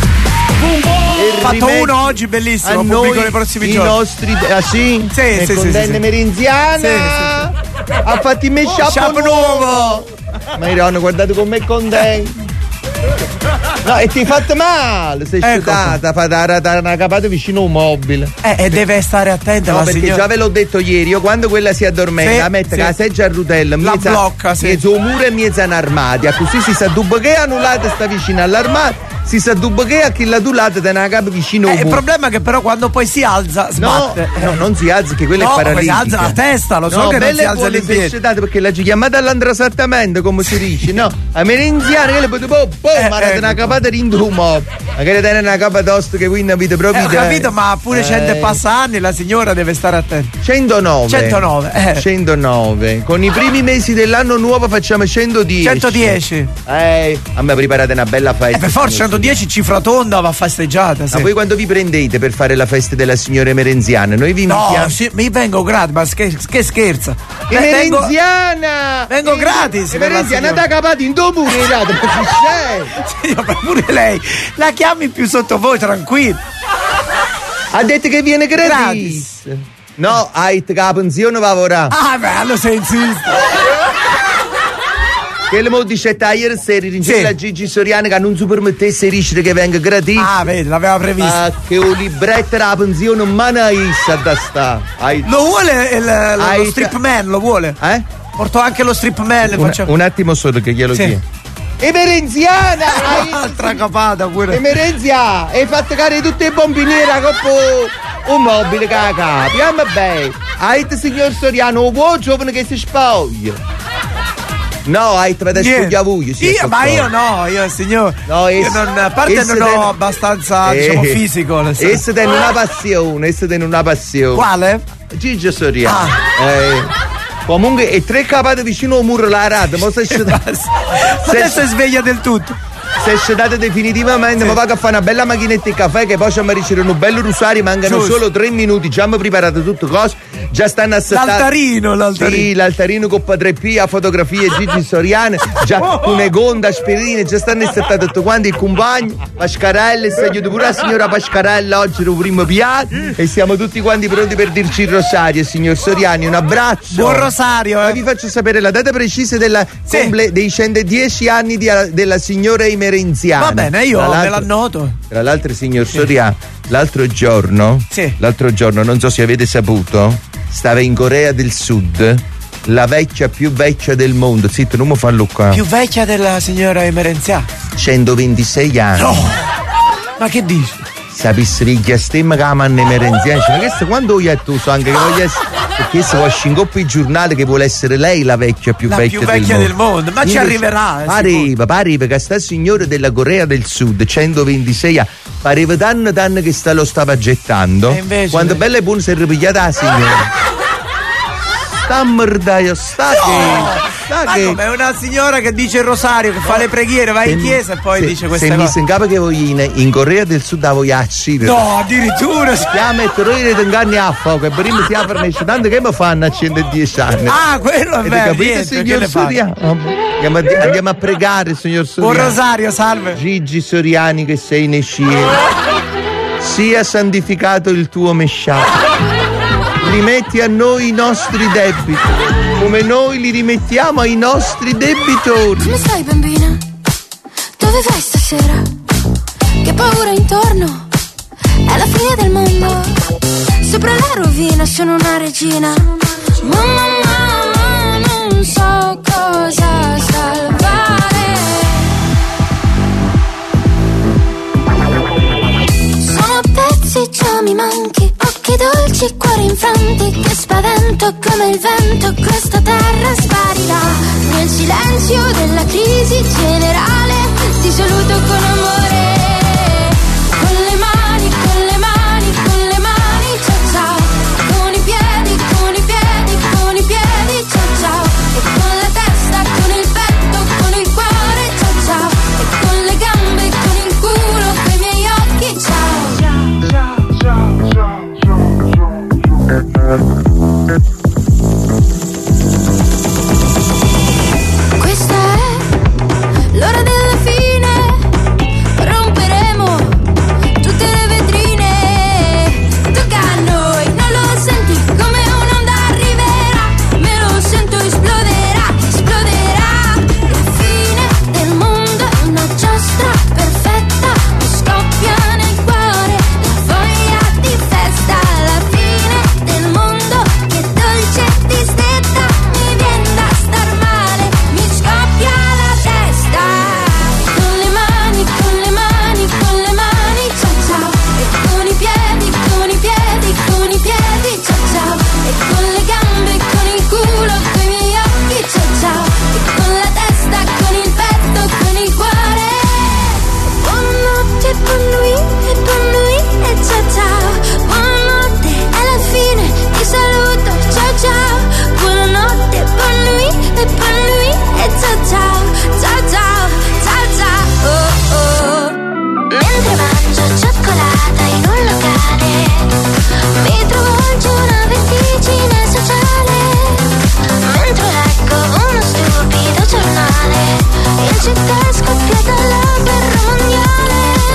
E Ho fatto rimetti uno oggi bellissimo, a pubblico noi nei prossimi i giorni. nostri. Ah sì? Sì, Nel sì, sì, Condenne sì, sì. Merenziana. Sì, sì, Ha fatto il mashup Mashup nuovo. Ma Irone, guardate com'è contento. No, e ti hai fatto male, sei Ecco. sciutata, fate una capata vicino a un mobile. Eh, e deve stare attenta No, la perché signora. già ve l'ho detto ieri, io quando quella si addormenta, Sì, mette sì. la seggia a rotella, La mezza, blocca, sì. mezzo muro e mezza in armadio, così si sa dubbo che annullata sta vicino all'armadio, si sa dubbo che a chi la dulata te ne capo vicino a Eh, un il muro. problema è che però quando poi si alza, No, sbatte. no, non si alza, che quella No, è poi si paralitica. alza la testa, lo so no, che non belle si alza buone all'impiede. esercitate, perché la chiamata all'andrasattamente, come si dice, no? A merenziana che le potete boh, boh, Eh, ma date una ecco. capata in dumo. Magari tiene una capa tosta che quindi avete proprio Eh, ho idea. capito, ma pure Eh. cento e passa anni, la signora deve stare attenta. centonove centonove, eh. centonove. Con i primi mesi dell'anno nuovo facciamo centodieci. centodieci. Eh, a me preparate una bella festa. Eh, per forza centodieci cifra tonda va festeggiata. Sì. Ma voi quando vi prendete per fare la festa della signora Merenziana? Noi vi invitiamo. No, sì, mi vengo gratis, ma che, che scherza. E Eh, vengo, Merenziana! vengo gratis. E per la Merenziana signora. ti ha capato in due pure, ma chi sei? Signora, ma pure lei la chiami più sottovoce, tranquillo. Ha detto che viene gratis. No, hai la pensione va ora. Ah, bello se insiste. Che le mo dice ieri sera in Sì. la Gigi Soriani che non si permettesse di riuscire che venga gratis. Ah, vedi, l'aveva previsto. Ah, che un libretto della pensione manaissa da sta. Hai- Lo vuole il, lo, Hai- lo strip man, lo vuole? Eh? Porto anche lo strip man. Un, facciamo... un attimo solo che glielo Sì. chiedo. E Merenziana! hai- Altra capata pure. E Merenziana! Hai fatto cari tutte le bombiniere a coppo un mobile che la capi. Ah, vabbè. Hai il signor Soriano, un buon giovane che si spoglia. No, hai te vede Niente. spoglia voi. sì, Io, sto ma io qua. no, io signor. No, io esse- non, a parte esse non ho ten- abbastanza, Eh, diciamo, fisico. le so. Esse tenne una passione, esse tenne una passione. Quale? Gigi Soriano. Ah. Eh, comunque, e tre capate vicino al muro la rata, ma se Adesso è sveglia del tutto. se scetate definitivamente, ma vado a fare una bella macchinetta di caffè che poi ci mi ricevere un bello rosario, mancano Giusto. solo tre minuti, già mi preparato tutto cose, già stanno assettati. L'altarino, l'altarino. Sì, l'altarino con Padre Pia, fotografie Gigi Soriano, già una gonda, aspirine, già stanno assettati tutti quanti, il compagno, Pascarella, e aiuto pure la signora Pascarella oggi il primo piano e siamo tutti quanti pronti per dirci il rosario, signor Soriani, un abbraccio. Buon rosario, Ma eh. vi faccio sapere la data precisa della Sì. comple- dei centodieci anni di- della signora Merenziana. Va bene, io Tra me l'altro- l'annoto. Tra l'altro, signor Soriano, l'altro giorno, Sì. l'altro giorno, non so se avete saputo, stava in Corea del Sud la vecchia più vecchia del mondo. Zitto, non mi fallo qua. Più vecchia della signora Emerenziana. centoventisei anni. No! Ma che dici? Sapisseriglia stemma che la manna Merenziana. Ma questo quando io tu so anche che voglio essere. Perché se vuoi in coppa i giornali che vuole essere lei la vecchia più La vecchia, più vecchia del del mondo, ma ci Invece arriverà, eh, Pareva, pareva che sta signora della Corea del Sud, centoventisei anni, pareva tanto tanto che sta, lo stava gettando. E invece- Quando bella e buona si è ripigliata la signora. Sta merdaio, sta che. Sta Ma che. come una signora che dice il rosario, che fa le preghiere, va in Se- chiesa e poi se- dice queste se mi cose. si incapa che voi in, in Corea del Sud la voglio accendere. No, addirittura. Chiama e terrore di inganni a fuoco e prima si apre e tanto che mi fanno accendere dieci anni. Ah, quello è Avete vero. capito, niente, che signor ne fa? Soriano? Andiamo a, andiamo a pregare, signor Buon Soriano. rosario, salve. Gigi Soriani che sei nei cieli, sia santificato il tuo mesciato. Rimetti a noi i nostri debiti, come noi li rimettiamo ai nostri debitori. Come stai, bambina? Dove vai stasera? Che paura intorno? È la fine del mondo. Sopra la rovina sono una regina. Mamma, mamma, non so cosa salvare. Sono a pezzi, già mi manchi. Occhi dolci, cuori infranti. Che spavento come il vento. Questa terra sparirà nel silenzio della crisi generale. Ti saluto con amore. Con le mani, con le mani, con le mani. Questa è l'ora della fine, romperemo tutte le vetrine. Tocca a noi, non lo senti come un'onda arriverà, me lo sento esploderà, esploderà. La fine del mondo è una giostra perfetta, mi scoppia nel cuore la voglia di festa. La fine del mondo che dolce tristezza, mi viene da star male, mi scoppia la testa. Con le mani, con le mani, con le mani, ciao ciao. E con i piedi, con i piedi, con i piedi, ciao ciao. E con le gambe, con il culo, con i miei occhi, ciao ciao. E con la testa, con il petto, con il cuore. Buonanotte, buon nuit, e buon nuit, e ciao ciao. Buonanotte, alla fine ti saluto, ciao ciao. Buonanotte, buon nuit, e buon nuit, e ciao ciao. Ciao ciao, ciao ciao, oh oh. Mentre mangio cioccolata in un locale, mi trovo oggi una vertigine sociale. Mentre leggo uno stupido giornale, in città è scoppiata la guerra mondiale.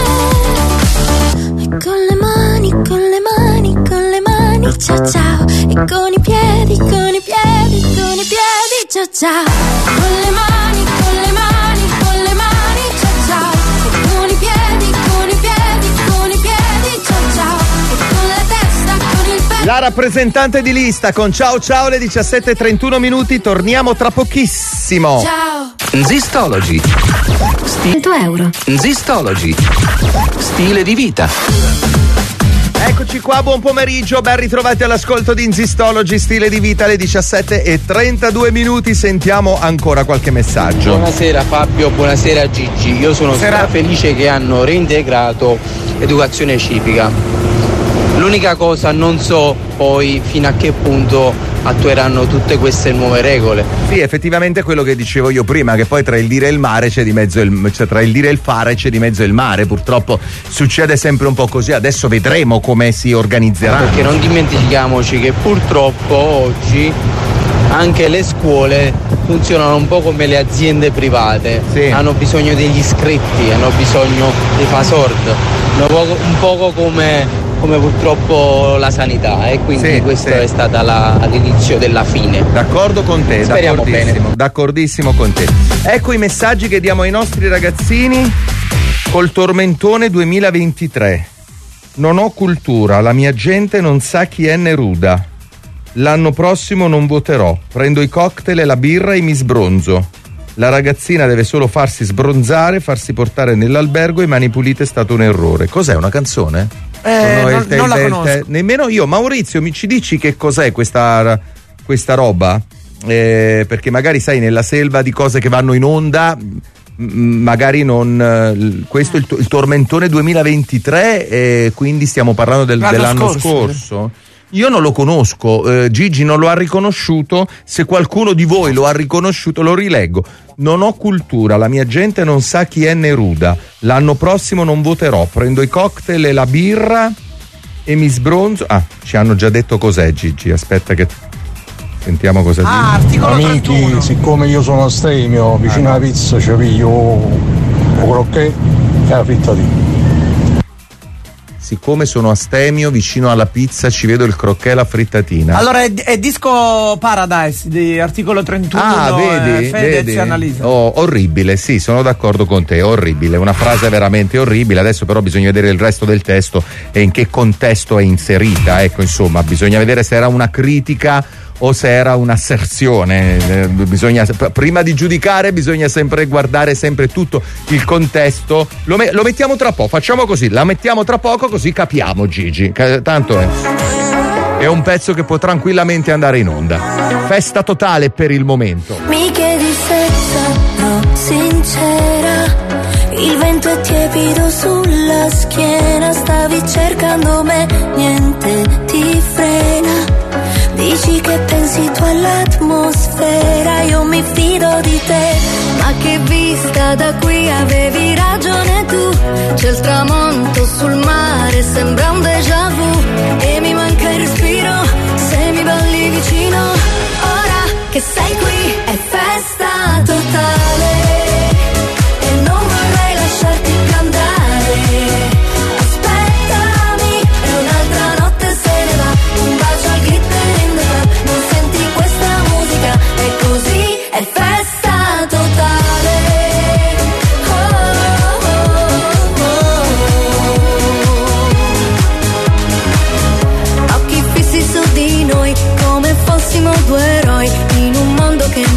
E con le mani, con le mani, con le mani, ciao ciao. E con i piedi, con i piedi, con i piedi, ciao ciao. Con le mani, con le mani, con le mani, ciao ciao. E con i piedi, con i piedi, con i piedi, ciao ciao. E con la testa, con il petto. La rappresentante di lista con ciao ciao le diciassette e trentuno minuti, torniamo tra pochissimo. Ciao. Zistology. cento euro. Zistology. Stile di vita. Eccoci qua, buon pomeriggio, ben ritrovati all'ascolto di Zistology, stile di vita, alle diciassette e trentadue minuti. Sentiamo ancora qualche messaggio. Buonasera Fabio, buonasera Gigi. Io sono felice che hanno reintegrato educazione civica. L'unica cosa, non so poi fino a che punto attueranno tutte queste nuove regole. Sì, effettivamente quello che dicevo io prima, che poi tra il dire e il mare c'è di mezzo il, cioè tra il dire e il fare c'è di mezzo il mare. Purtroppo succede sempre un po' così. Adesso vedremo come si organizzerà. Perché non dimentichiamoci che purtroppo oggi anche le scuole funzionano un po' come le aziende private. Sì. Hanno bisogno degli iscritti, hanno bisogno dei fasord, un poco, un poco come come purtroppo la sanità, e eh? quindi sì, questo sì. è stata la, l'inizio della fine. D'accordo con te, speriamo d'accordissimo, bene. D'accordissimo con te. Ecco i messaggi che diamo ai nostri ragazzini col tormentone duemilaventitré. Non ho cultura, la mia gente non sa chi è Neruda. L'anno prossimo non voterò, prendo i cocktail e la birra e mi sbronzo. La ragazzina deve solo farsi sbronzare, farsi portare nell'albergo e mani pulite è stato un errore. Cos'è, una canzone? Eh, non, te, non la te, conosco. Te, nemmeno io. Maurizio, mi ci dici che cos'è questa, questa roba? Eh, perché magari sai, nella selva di cose che vanno in onda, m- magari non. Questo è il, il tormentone duemilaventitré, e quindi stiamo parlando del, dell'anno scorso. scorso. Io non lo conosco, eh, Gigi non lo ha riconosciuto. Se qualcuno di voi lo ha riconosciuto, lo rileggo. Non ho cultura, la mia gente non sa chi è Neruda. L'anno prossimo non voterò, prendo i cocktail e la birra e mi sbronzo. Ah, ci hanno già detto cos'è, Gigi, aspetta che sentiamo cosa ah, dice. Amici, trentuno. Siccome io sono astemio, vicino alla pizza ci piglio un croquet e la frittatina. Siccome sono astemio, vicino alla pizza ci vedo il croquet e la frittatina. Allora è, è Disco Paradise di articolo trentuno. Ah, vedi, eh, Fedez vedi? e Annalisa. Oh, orribile, sì, sono d'accordo con te, orribile, una frase veramente orribile. Adesso però bisogna vedere il resto del testo e in che contesto è inserita. Ecco, insomma, bisogna vedere se era una critica o se era un'asserzione. Eh, bisogna, prima di giudicare bisogna sempre guardare sempre tutto il contesto. Lo, me, lo mettiamo tra poco, facciamo così, la mettiamo tra poco così capiamo, Gigi. Tanto è è un pezzo che può tranquillamente andare in onda. Festa totale per il momento. Mi chiedi se sarò sincera, il vento è tiepido sulla schiena, stavi cercando me, niente ti frena. Dici che pensi tu all'atmosfera, io mi fido di te, ma che vista da qui avevi ragione tu. C'è il tramonto sul mare, sembra un déjà vu, e mi manca il respiro,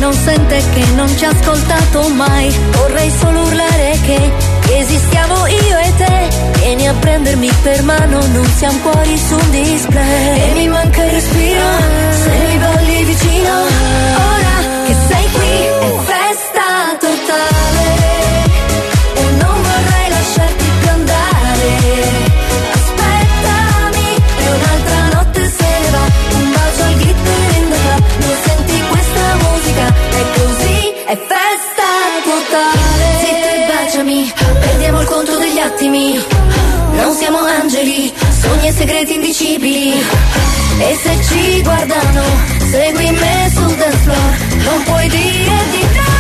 non sente, che non ci ha ascoltato mai. Vorrei solo urlare che, che esistiamo io e te. Vieni a prendermi per mano, non siamo cuori su un display. E mi manca il respiro, se mi balli vicino. Ora che sei qui è festa totale e non vorrei lasciarti più andare. Aspettami e un'altra notte se ne va. Un bacio al glitter in the club. Non senti questa musica? È così, è festa totale. Zitto e baciami, perdiamo il conto degli attimi. Non siamo angeli, sogni e segreti indicibili. E se ci guardano, segui me sul dance floor. Non puoi dire di no.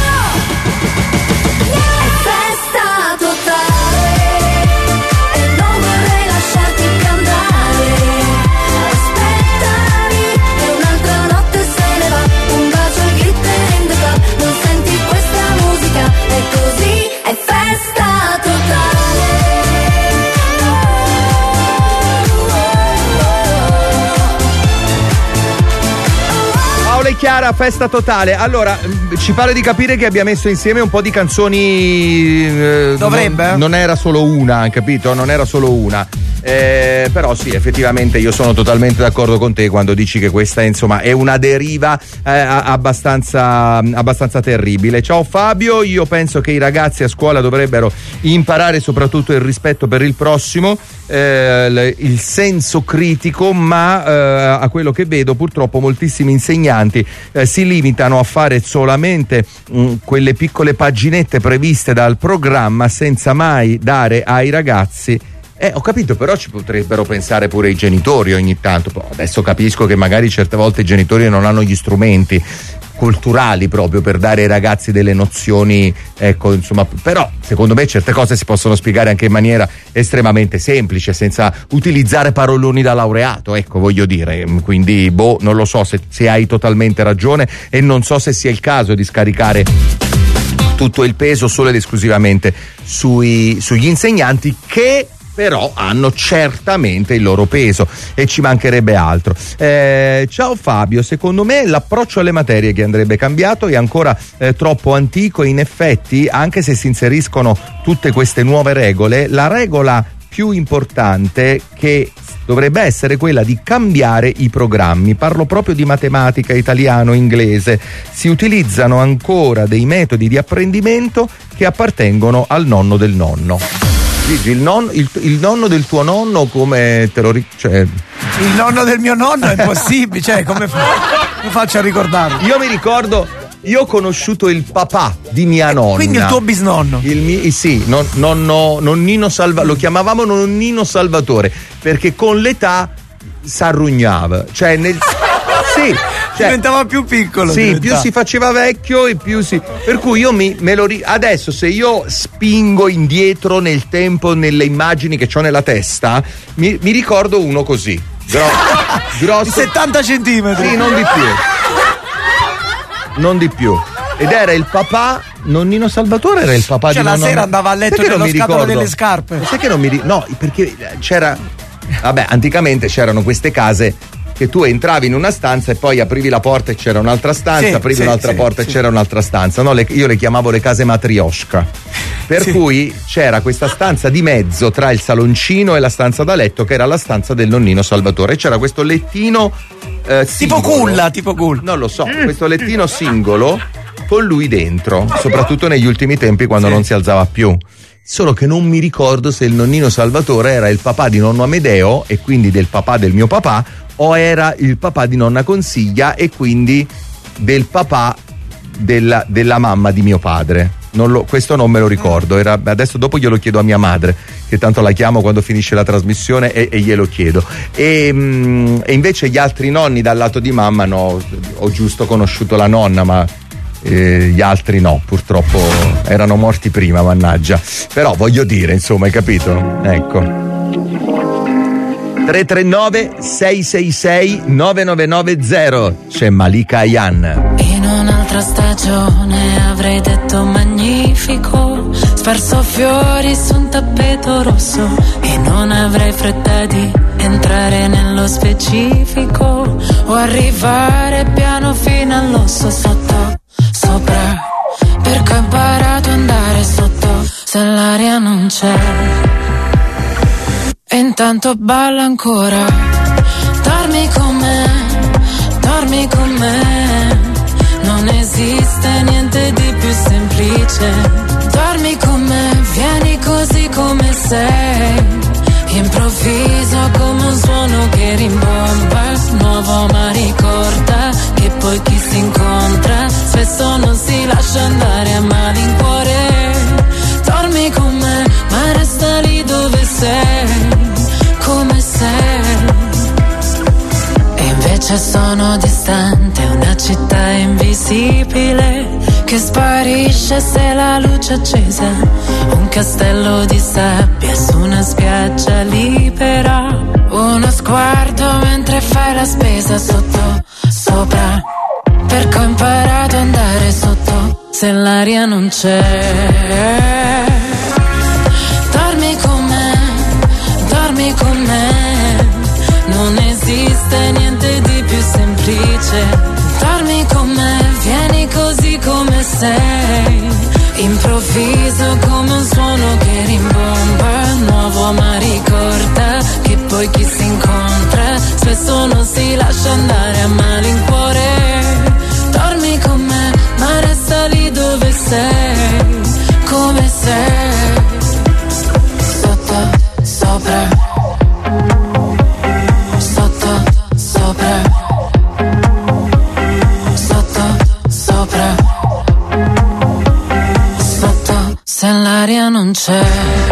È festa totale e non vorrei lasciarti più andare. Aspettami e un'altra notte se ne va. Un bacio al glitter in the club. Non senti questa musica? È così, è festa totale. Paola e Chiara, festa totale. Allora, ci pare di capire che abbia messo insieme un po' di canzoni. Eh, Dovrebbe? Non, non era solo una, capito? Non era solo una. Eh, però sì, effettivamente io sono totalmente d'accordo con te quando dici che questa insomma è una deriva eh, abbastanza, abbastanza terribile. Ciao Fabio, io penso che i ragazzi a scuola dovrebbero imparare soprattutto il rispetto per il prossimo, eh, il senso critico, ma eh, a quello che vedo purtroppo moltissimi insegnanti eh, si limitano a fare solamente mh, quelle piccole paginette previste dal programma senza mai dare ai ragazzi. Eh, ho capito, però ci potrebbero pensare pure i genitori ogni tanto. Adesso capisco che magari certe volte i genitori non hanno gli strumenti culturali proprio per dare ai ragazzi delle nozioni, ecco, insomma, però secondo me certe cose si possono spiegare anche in maniera estremamente semplice, senza utilizzare paroloni da laureato, ecco, voglio dire. Quindi, boh, non lo so se, se hai totalmente ragione e non so se sia il caso di scaricare tutto il peso solo ed esclusivamente sui, sugli insegnanti, che però hanno certamente il loro peso e ci mancherebbe altro. Eh, ciao Fabio, secondo me l'approccio alle materie che andrebbe cambiato è ancora eh, troppo antico e in effetti, anche se si inseriscono tutte queste nuove regole, la regola più importante che dovrebbe essere quella di cambiare i programmi. Parlo proprio di matematica, italiano, inglese. Si utilizzano ancora dei metodi di apprendimento che appartengono al nonno del nonno. Gigi, il, non, il, il nonno del tuo nonno, come te lo ricordi? Cioè... Il nonno del mio nonno è impossibile, cioè come, fa- come faccio a ricordarlo? Io mi ricordo, io ho conosciuto il papà di mia nonna. Quindi il tuo bisnonno? Il mio, sì, non, nonno, nonnino Salva, lo chiamavamo nonnino Salvatore, perché con l'età s'arrugnava, cioè nel... Sì, cioè, diventava più piccolo. Sì, diventava. più si faceva vecchio e più si. Per cui io mi me lo ri... adesso se io spingo indietro nel tempo, nelle immagini che ho nella testa, mi, mi ricordo uno così. Gro... grosso. Di settanta centimetri. Sì, non di più. Non di più. Ed era il papà, nonnino Salvatore era il papà cioè, di la nonno... sera andava a letto nello scatolo delle scarpe. Sai che non mi ri... No, perché c'era. Vabbè, anticamente c'erano queste case che tu entravi in una stanza e poi aprivi la porta e c'era un'altra stanza, sì, aprivi sì, un'altra sì, porta sì. e c'era un'altra stanza, no? Le, io le chiamavo le case matrioshka, per sì. cui c'era questa stanza di mezzo tra il saloncino e la stanza da letto, che era la stanza del nonnino Salvatore, e c'era questo lettino eh, tipo culla, tipo culla, non lo so, questo lettino singolo con lui dentro, soprattutto negli ultimi tempi quando sì. non si alzava più. Solo che non mi ricordo se il nonnino Salvatore era il papà di nonno Amedeo e quindi del papà del mio papà, o era il papà di nonna Consiglia e quindi del papà della, della mamma di mio padre. Non lo, questo non me lo ricordo. Era, adesso dopo glielo chiedo a mia madre, che tanto la chiamo quando finisce la trasmissione e, e glielo chiedo. E, mh, e invece gli altri nonni dal lato di mamma no, ho giusto conosciuto la nonna, ma eh, gli altri no, purtroppo erano morti prima, mannaggia. Però voglio dire, insomma, hai capito? Ecco. tre tre nove sei sei sei nove nove nove zero. C'è Malika Ayan. In un'altra stagione avrei detto magnifico, sparso fiori su un tappeto rosso, e non avrei fretta di entrare nello specifico o arrivare piano fino all'osso sotto. sopra, perché ho imparato ad andare sotto se l'aria non c'è. E intanto balla ancora, dormi con me, dormi con me. Non esiste niente di più semplice. Dormi con me, vieni così come sei. Improvviso come un suono che rimbomba, nuovo ma ricorda che poi chi si incontra spesso non si lascia andare a malincuore. Dormi con me, ma resta lì dove sei, come sei. E invece sono distante, una città invisibile che sparisce se la luce è accesa. Un castello di sabbia su una spiaggia libera. Uno sguardo mentre fai la spesa sotto, sopra, perché ho imparato ad andare sotto se l'aria non c'è. Dormi con me, dormi con me. Non esiste niente di più semplice. Dormi con me, vieni così come sei. Improvviso come un suono che rimbomba, nuovo ma ricorda che poi chi si incontra spesso non si lascia andare a malincuore. Dormi con me, ma resta lì dove sei, come sei. Sotto, sopra, sotto, sopra, sotto, sopra, sotto, se l'aria non c'è.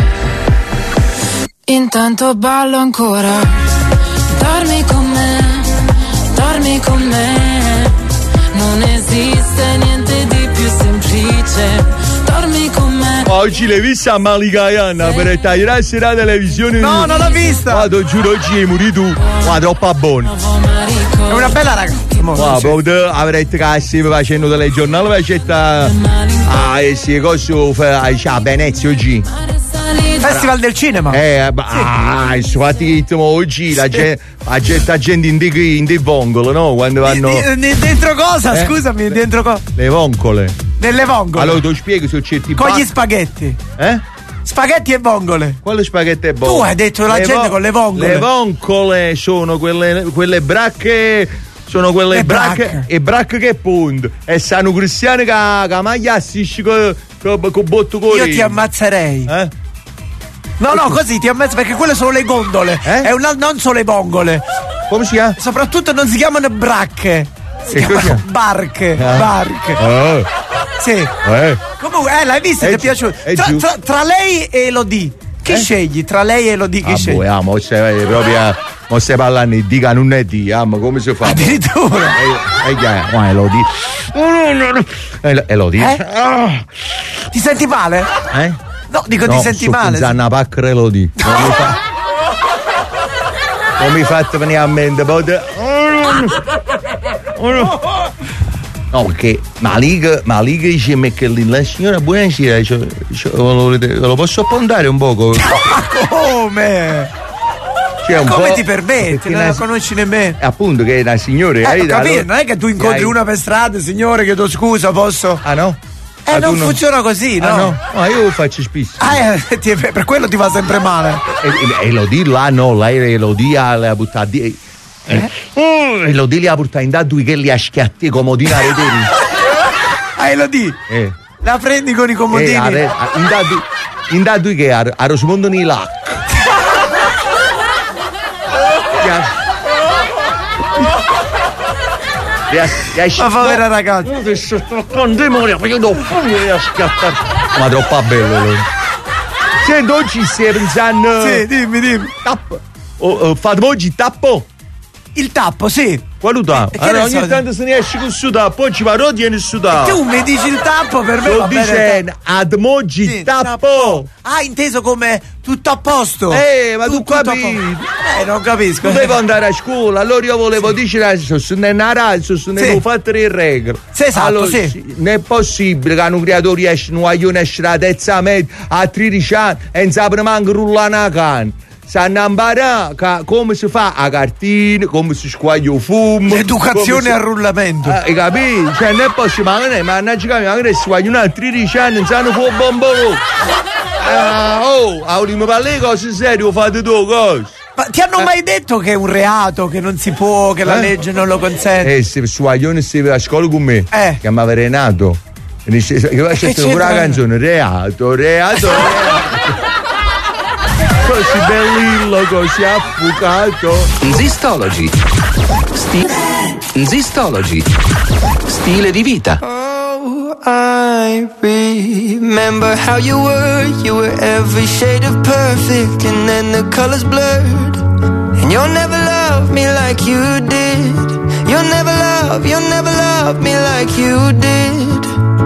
Intanto ballo ancora, dormi con me, dormi con me. Non esiste niente di più semplice. Dormi con me. Oggi l'hai vista a Maligaiana per tagliare la televisione? No, non l'ho vista. Guarda, giuro, oggi muri tu. Guarda, troppo buona. È una bella ragazza. Guarda, avrei cassi facendo telegiornale, facetta. Ah, e sì, cosa fai a Venezia oggi? Festival del cinema. Eh, ah, il suo ritmo oggi la gente, la gente, la gente in di, in di vongole, no? Quando vanno. D- d- dentro cosa? Eh? Scusami, dentro cosa? Le vongole. Nelle vongole. Allora tu spieghi su certi con gli spaghetti. Eh? Spaghetti e vongole. Quale spaghetti e vongole? Tu hai detto la le gente vo- con le vongole. Le vongole sono quelle, quelle bracche. Sono quelle le bracche, bracche e bracche che punto. E sanno cristiani che la maglia assisci con botto con. Io ti ammazzerei. Eh? No, no, così ti ammazzo perché quelle sono le gondole. Eh? È una, non sono le vongole. Come si chiama? Soprattutto non si chiamano bracche. Si che chiamano barche. Eh? Barche. Oh. Sì. Eh. Comunque, eh, l'hai vista? Ti è piaciuto? Tra, tra, tra lei e Elodie, chi eh? scegli? Tra lei e Elodie, chi ah, scegli? Boh, ah, mo stai proprio. Mo stai parlando di dica non è di, ah, ma come si fa? Addirittura. E che è? Elodie. Elodie. Eh? Oh. Ti senti male? Eh? No, dico no, ti senti male. Zanna pacca Elodie. Non mi fa. Non mi fate venire a mente, poi. No, perché Maliga, Maliga dice che la signora buonasera, cioè, cioè, lo posso appuntare un poco? Ma come? Cioè, un come po', ti permetti? Non la signora... conosci nemmeno. Appunto che è una signora. Eh, hai, ho capito, allora, non è che tu incontri hai... una per strada, signore, chiedo scusa, posso? Ah no? Eh, ah, non non funziona così, no? Ah, no? No, io lo faccio spesso. Ah, eh, ti, per quello ti va sempre male. E, e, e lo di là, no, lei lo di la buttata di. Eh? E lo di li ha portato in da due che li ha schiatti comodini a redere. Ah, lo di? Eh. La prendi con i comodini? Eh, re, in da due, in da due che a, a Rosmondo ni là. Ma povera ragazza. Ma troppo bello. Senti, oggi stai pensando. Sì, dimmi, dimmi. Tappo. Oh, oh, fate oggi tappo? Il tappo, sì. Quale tappo? Allora ogni so? tanto se ne esce con su tappo, oggi va rodi e su tappo. E tu mi dici il tappo per me? Lo va dice bene. ad mogi sì, tappo. tappo. Ah, inteso come tutto a posto. Eh, ma tu, tu capisci? Eh, non capisco. Tu devi andare a scuola, allora io volevo sì. dire sostenere una razza, sostenere sì. fatte le regole. Sì, esatto, allora, sì. Non è possibile che un creatore esce, un guaglione esce la terza media a tredici anni e non sapere manco rullare una canna. sanno imparare ca- come si fa a cartina, come si squaglia il fumo. L'educazione si... al rullamento. Hai capito? Cioè, non posso magari, ma magari si squaglia un altro tredici anni, non sanno fuori bombolo. Ah, oh, a ultimo parole cose serie, fate tu cose. Ma ti hanno mai detto che è un reato, che non si può, che la Eh? legge non lo consente? Eh, se su Aglione si va a scuola con me, Eh. chiamava Renato. E dice, che va a Che sentire pure la c'entra? canzone, reato, reato, reato. Così bellillo, così affucato. Zistology. Sti- Zistology. Stile di vita. I remember how you were. You were every shade of perfect, and then the colors blurred. And you'll never love me like you did. You'll never love, you'll never love me like you did.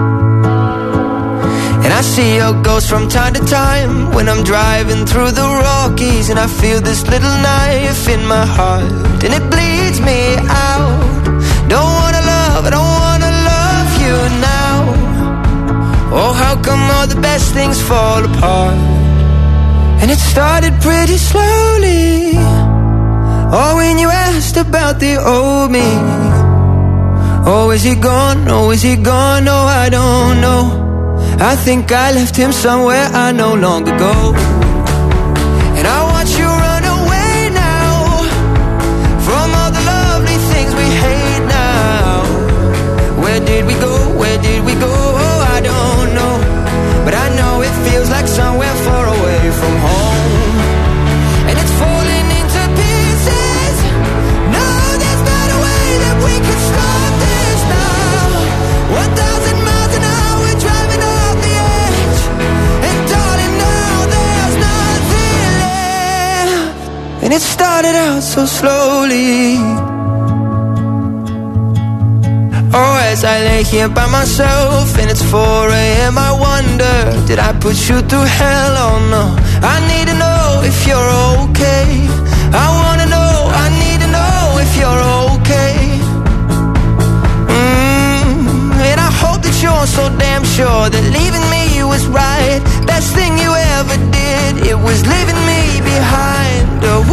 And I see your ghost from time to time when I'm driving through the Rockies, and I feel this little knife in my heart, and it bleeds me out. Don't wanna love, I don't wanna love you now. Oh, how come all the best things fall apart? And it started pretty slowly. Oh, when you asked about the old me. Oh, is he gone? Oh, is he gone? Oh, I don't know. I think I left him somewhere I know long ago. And I watch you run away now from all the lovely things we hate now. Where did we go? Where did we go? Oh, I don't know. But I know it feels like somewhere far away from home. And it's falling into pieces. No, there's not a way that we could stop this now. One thousand miles an hour, we're driving off the edge. And darling, now there's nothing left. And it started out so slowly. Oh, as I lay here by myself and it's four a.m. I wonder, did I put you through hell? Oh no, I need to know if you're okay. I wanna know, I need to know if you're okay. Mm, and I hope that you're so damn sure that leaving me was right. Best thing you ever did, it was leaving me behind. Oh,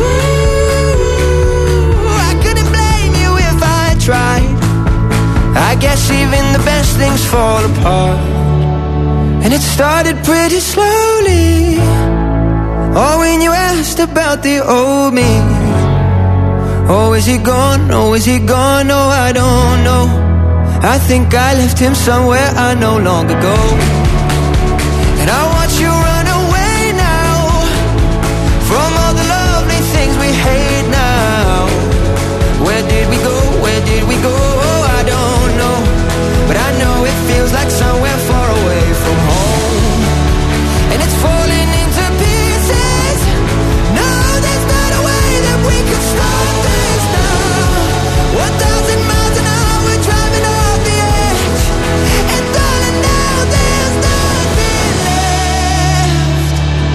ooh, I couldn't blame you if I tried. I guess even the best things fall apart. And it started pretty slowly. Oh, when you asked about the old me. Oh, is he gone? Oh, is he gone? Oh, I don't know. I think I left him somewhere I know long ago. And I watch you run away now from all the lovely things we hate now. Where did we go? Where did we go? Oh, I don't know. But I know it feels like somewhere far away from home. And it's falling into pieces. No, there's not a way that we could stop this now. One thousand miles an hour, we're driving off the edge. And darling, now there's nothing left.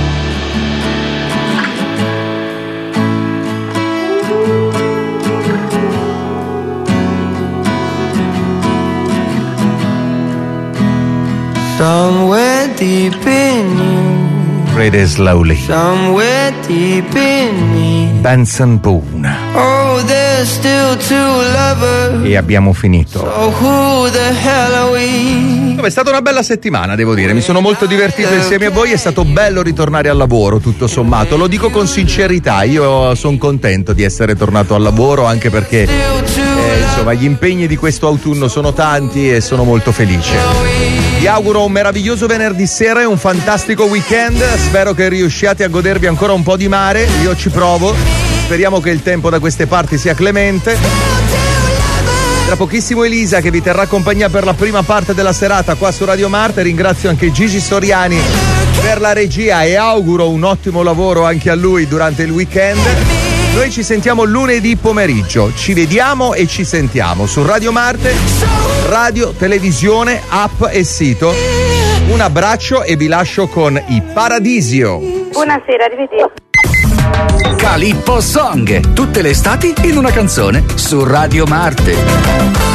Somewhere deep in you. Read it slowly. Somewhere deep in me. Benson Boone. Oh, there's still two lovers. E abbiamo finito. Oh, who the hell are we? È stata una bella settimana, devo dire. Mi sono molto divertito insieme a voi. È stato bello ritornare al lavoro, tutto sommato. Lo dico con sincerità. Io sono contento di essere tornato al lavoro, anche perché eh, insomma gli impegni di questo autunno sono tanti e sono molto felice. Vi auguro un meraviglioso venerdì sera e un fantastico weekend. Spero che riusciate a godervi ancora un po' di mare. Io ci provo. Speriamo che il tempo da queste parti sia clemente. Tra pochissimo Elisa che vi terrà compagnia per la prima parte della serata qua su Radio Marte. Ringrazio anche Gigi Soriani per la regia e auguro un ottimo lavoro anche a lui durante il weekend. Noi ci sentiamo lunedì pomeriggio. Ci vediamo e ci sentiamo su Radio Marte, radio, televisione, app e sito. Un abbraccio e vi lascio con i Paradisio. Buonasera, arrivederci. Calippo Song, tutte le estati in una canzone su Radio Marte.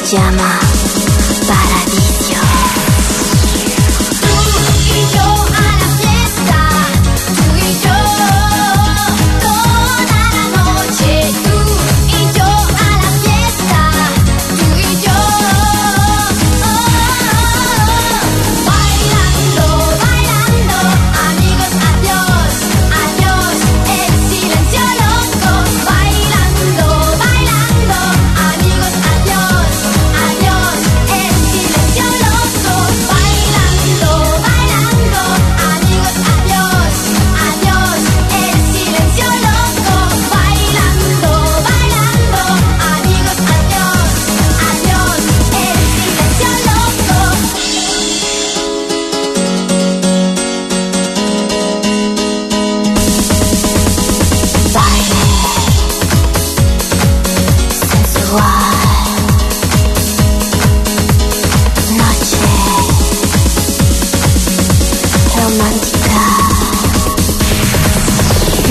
llama Paradiso. Tú y yo a la fiesta, tú y yo toda la noche. Tú y yo a la fiesta, tú y yo bailando, bailando, amigos, adiós, adiós, el silencio loco. Bailando, bailando, amigos, adiós, adiós, el silencio loco. Bailando, bailando, amigos, adiós, adiós, el silencio loco. Bailando, bailando, amigos, adiós, adiós, el silencio loco. Baile sensual.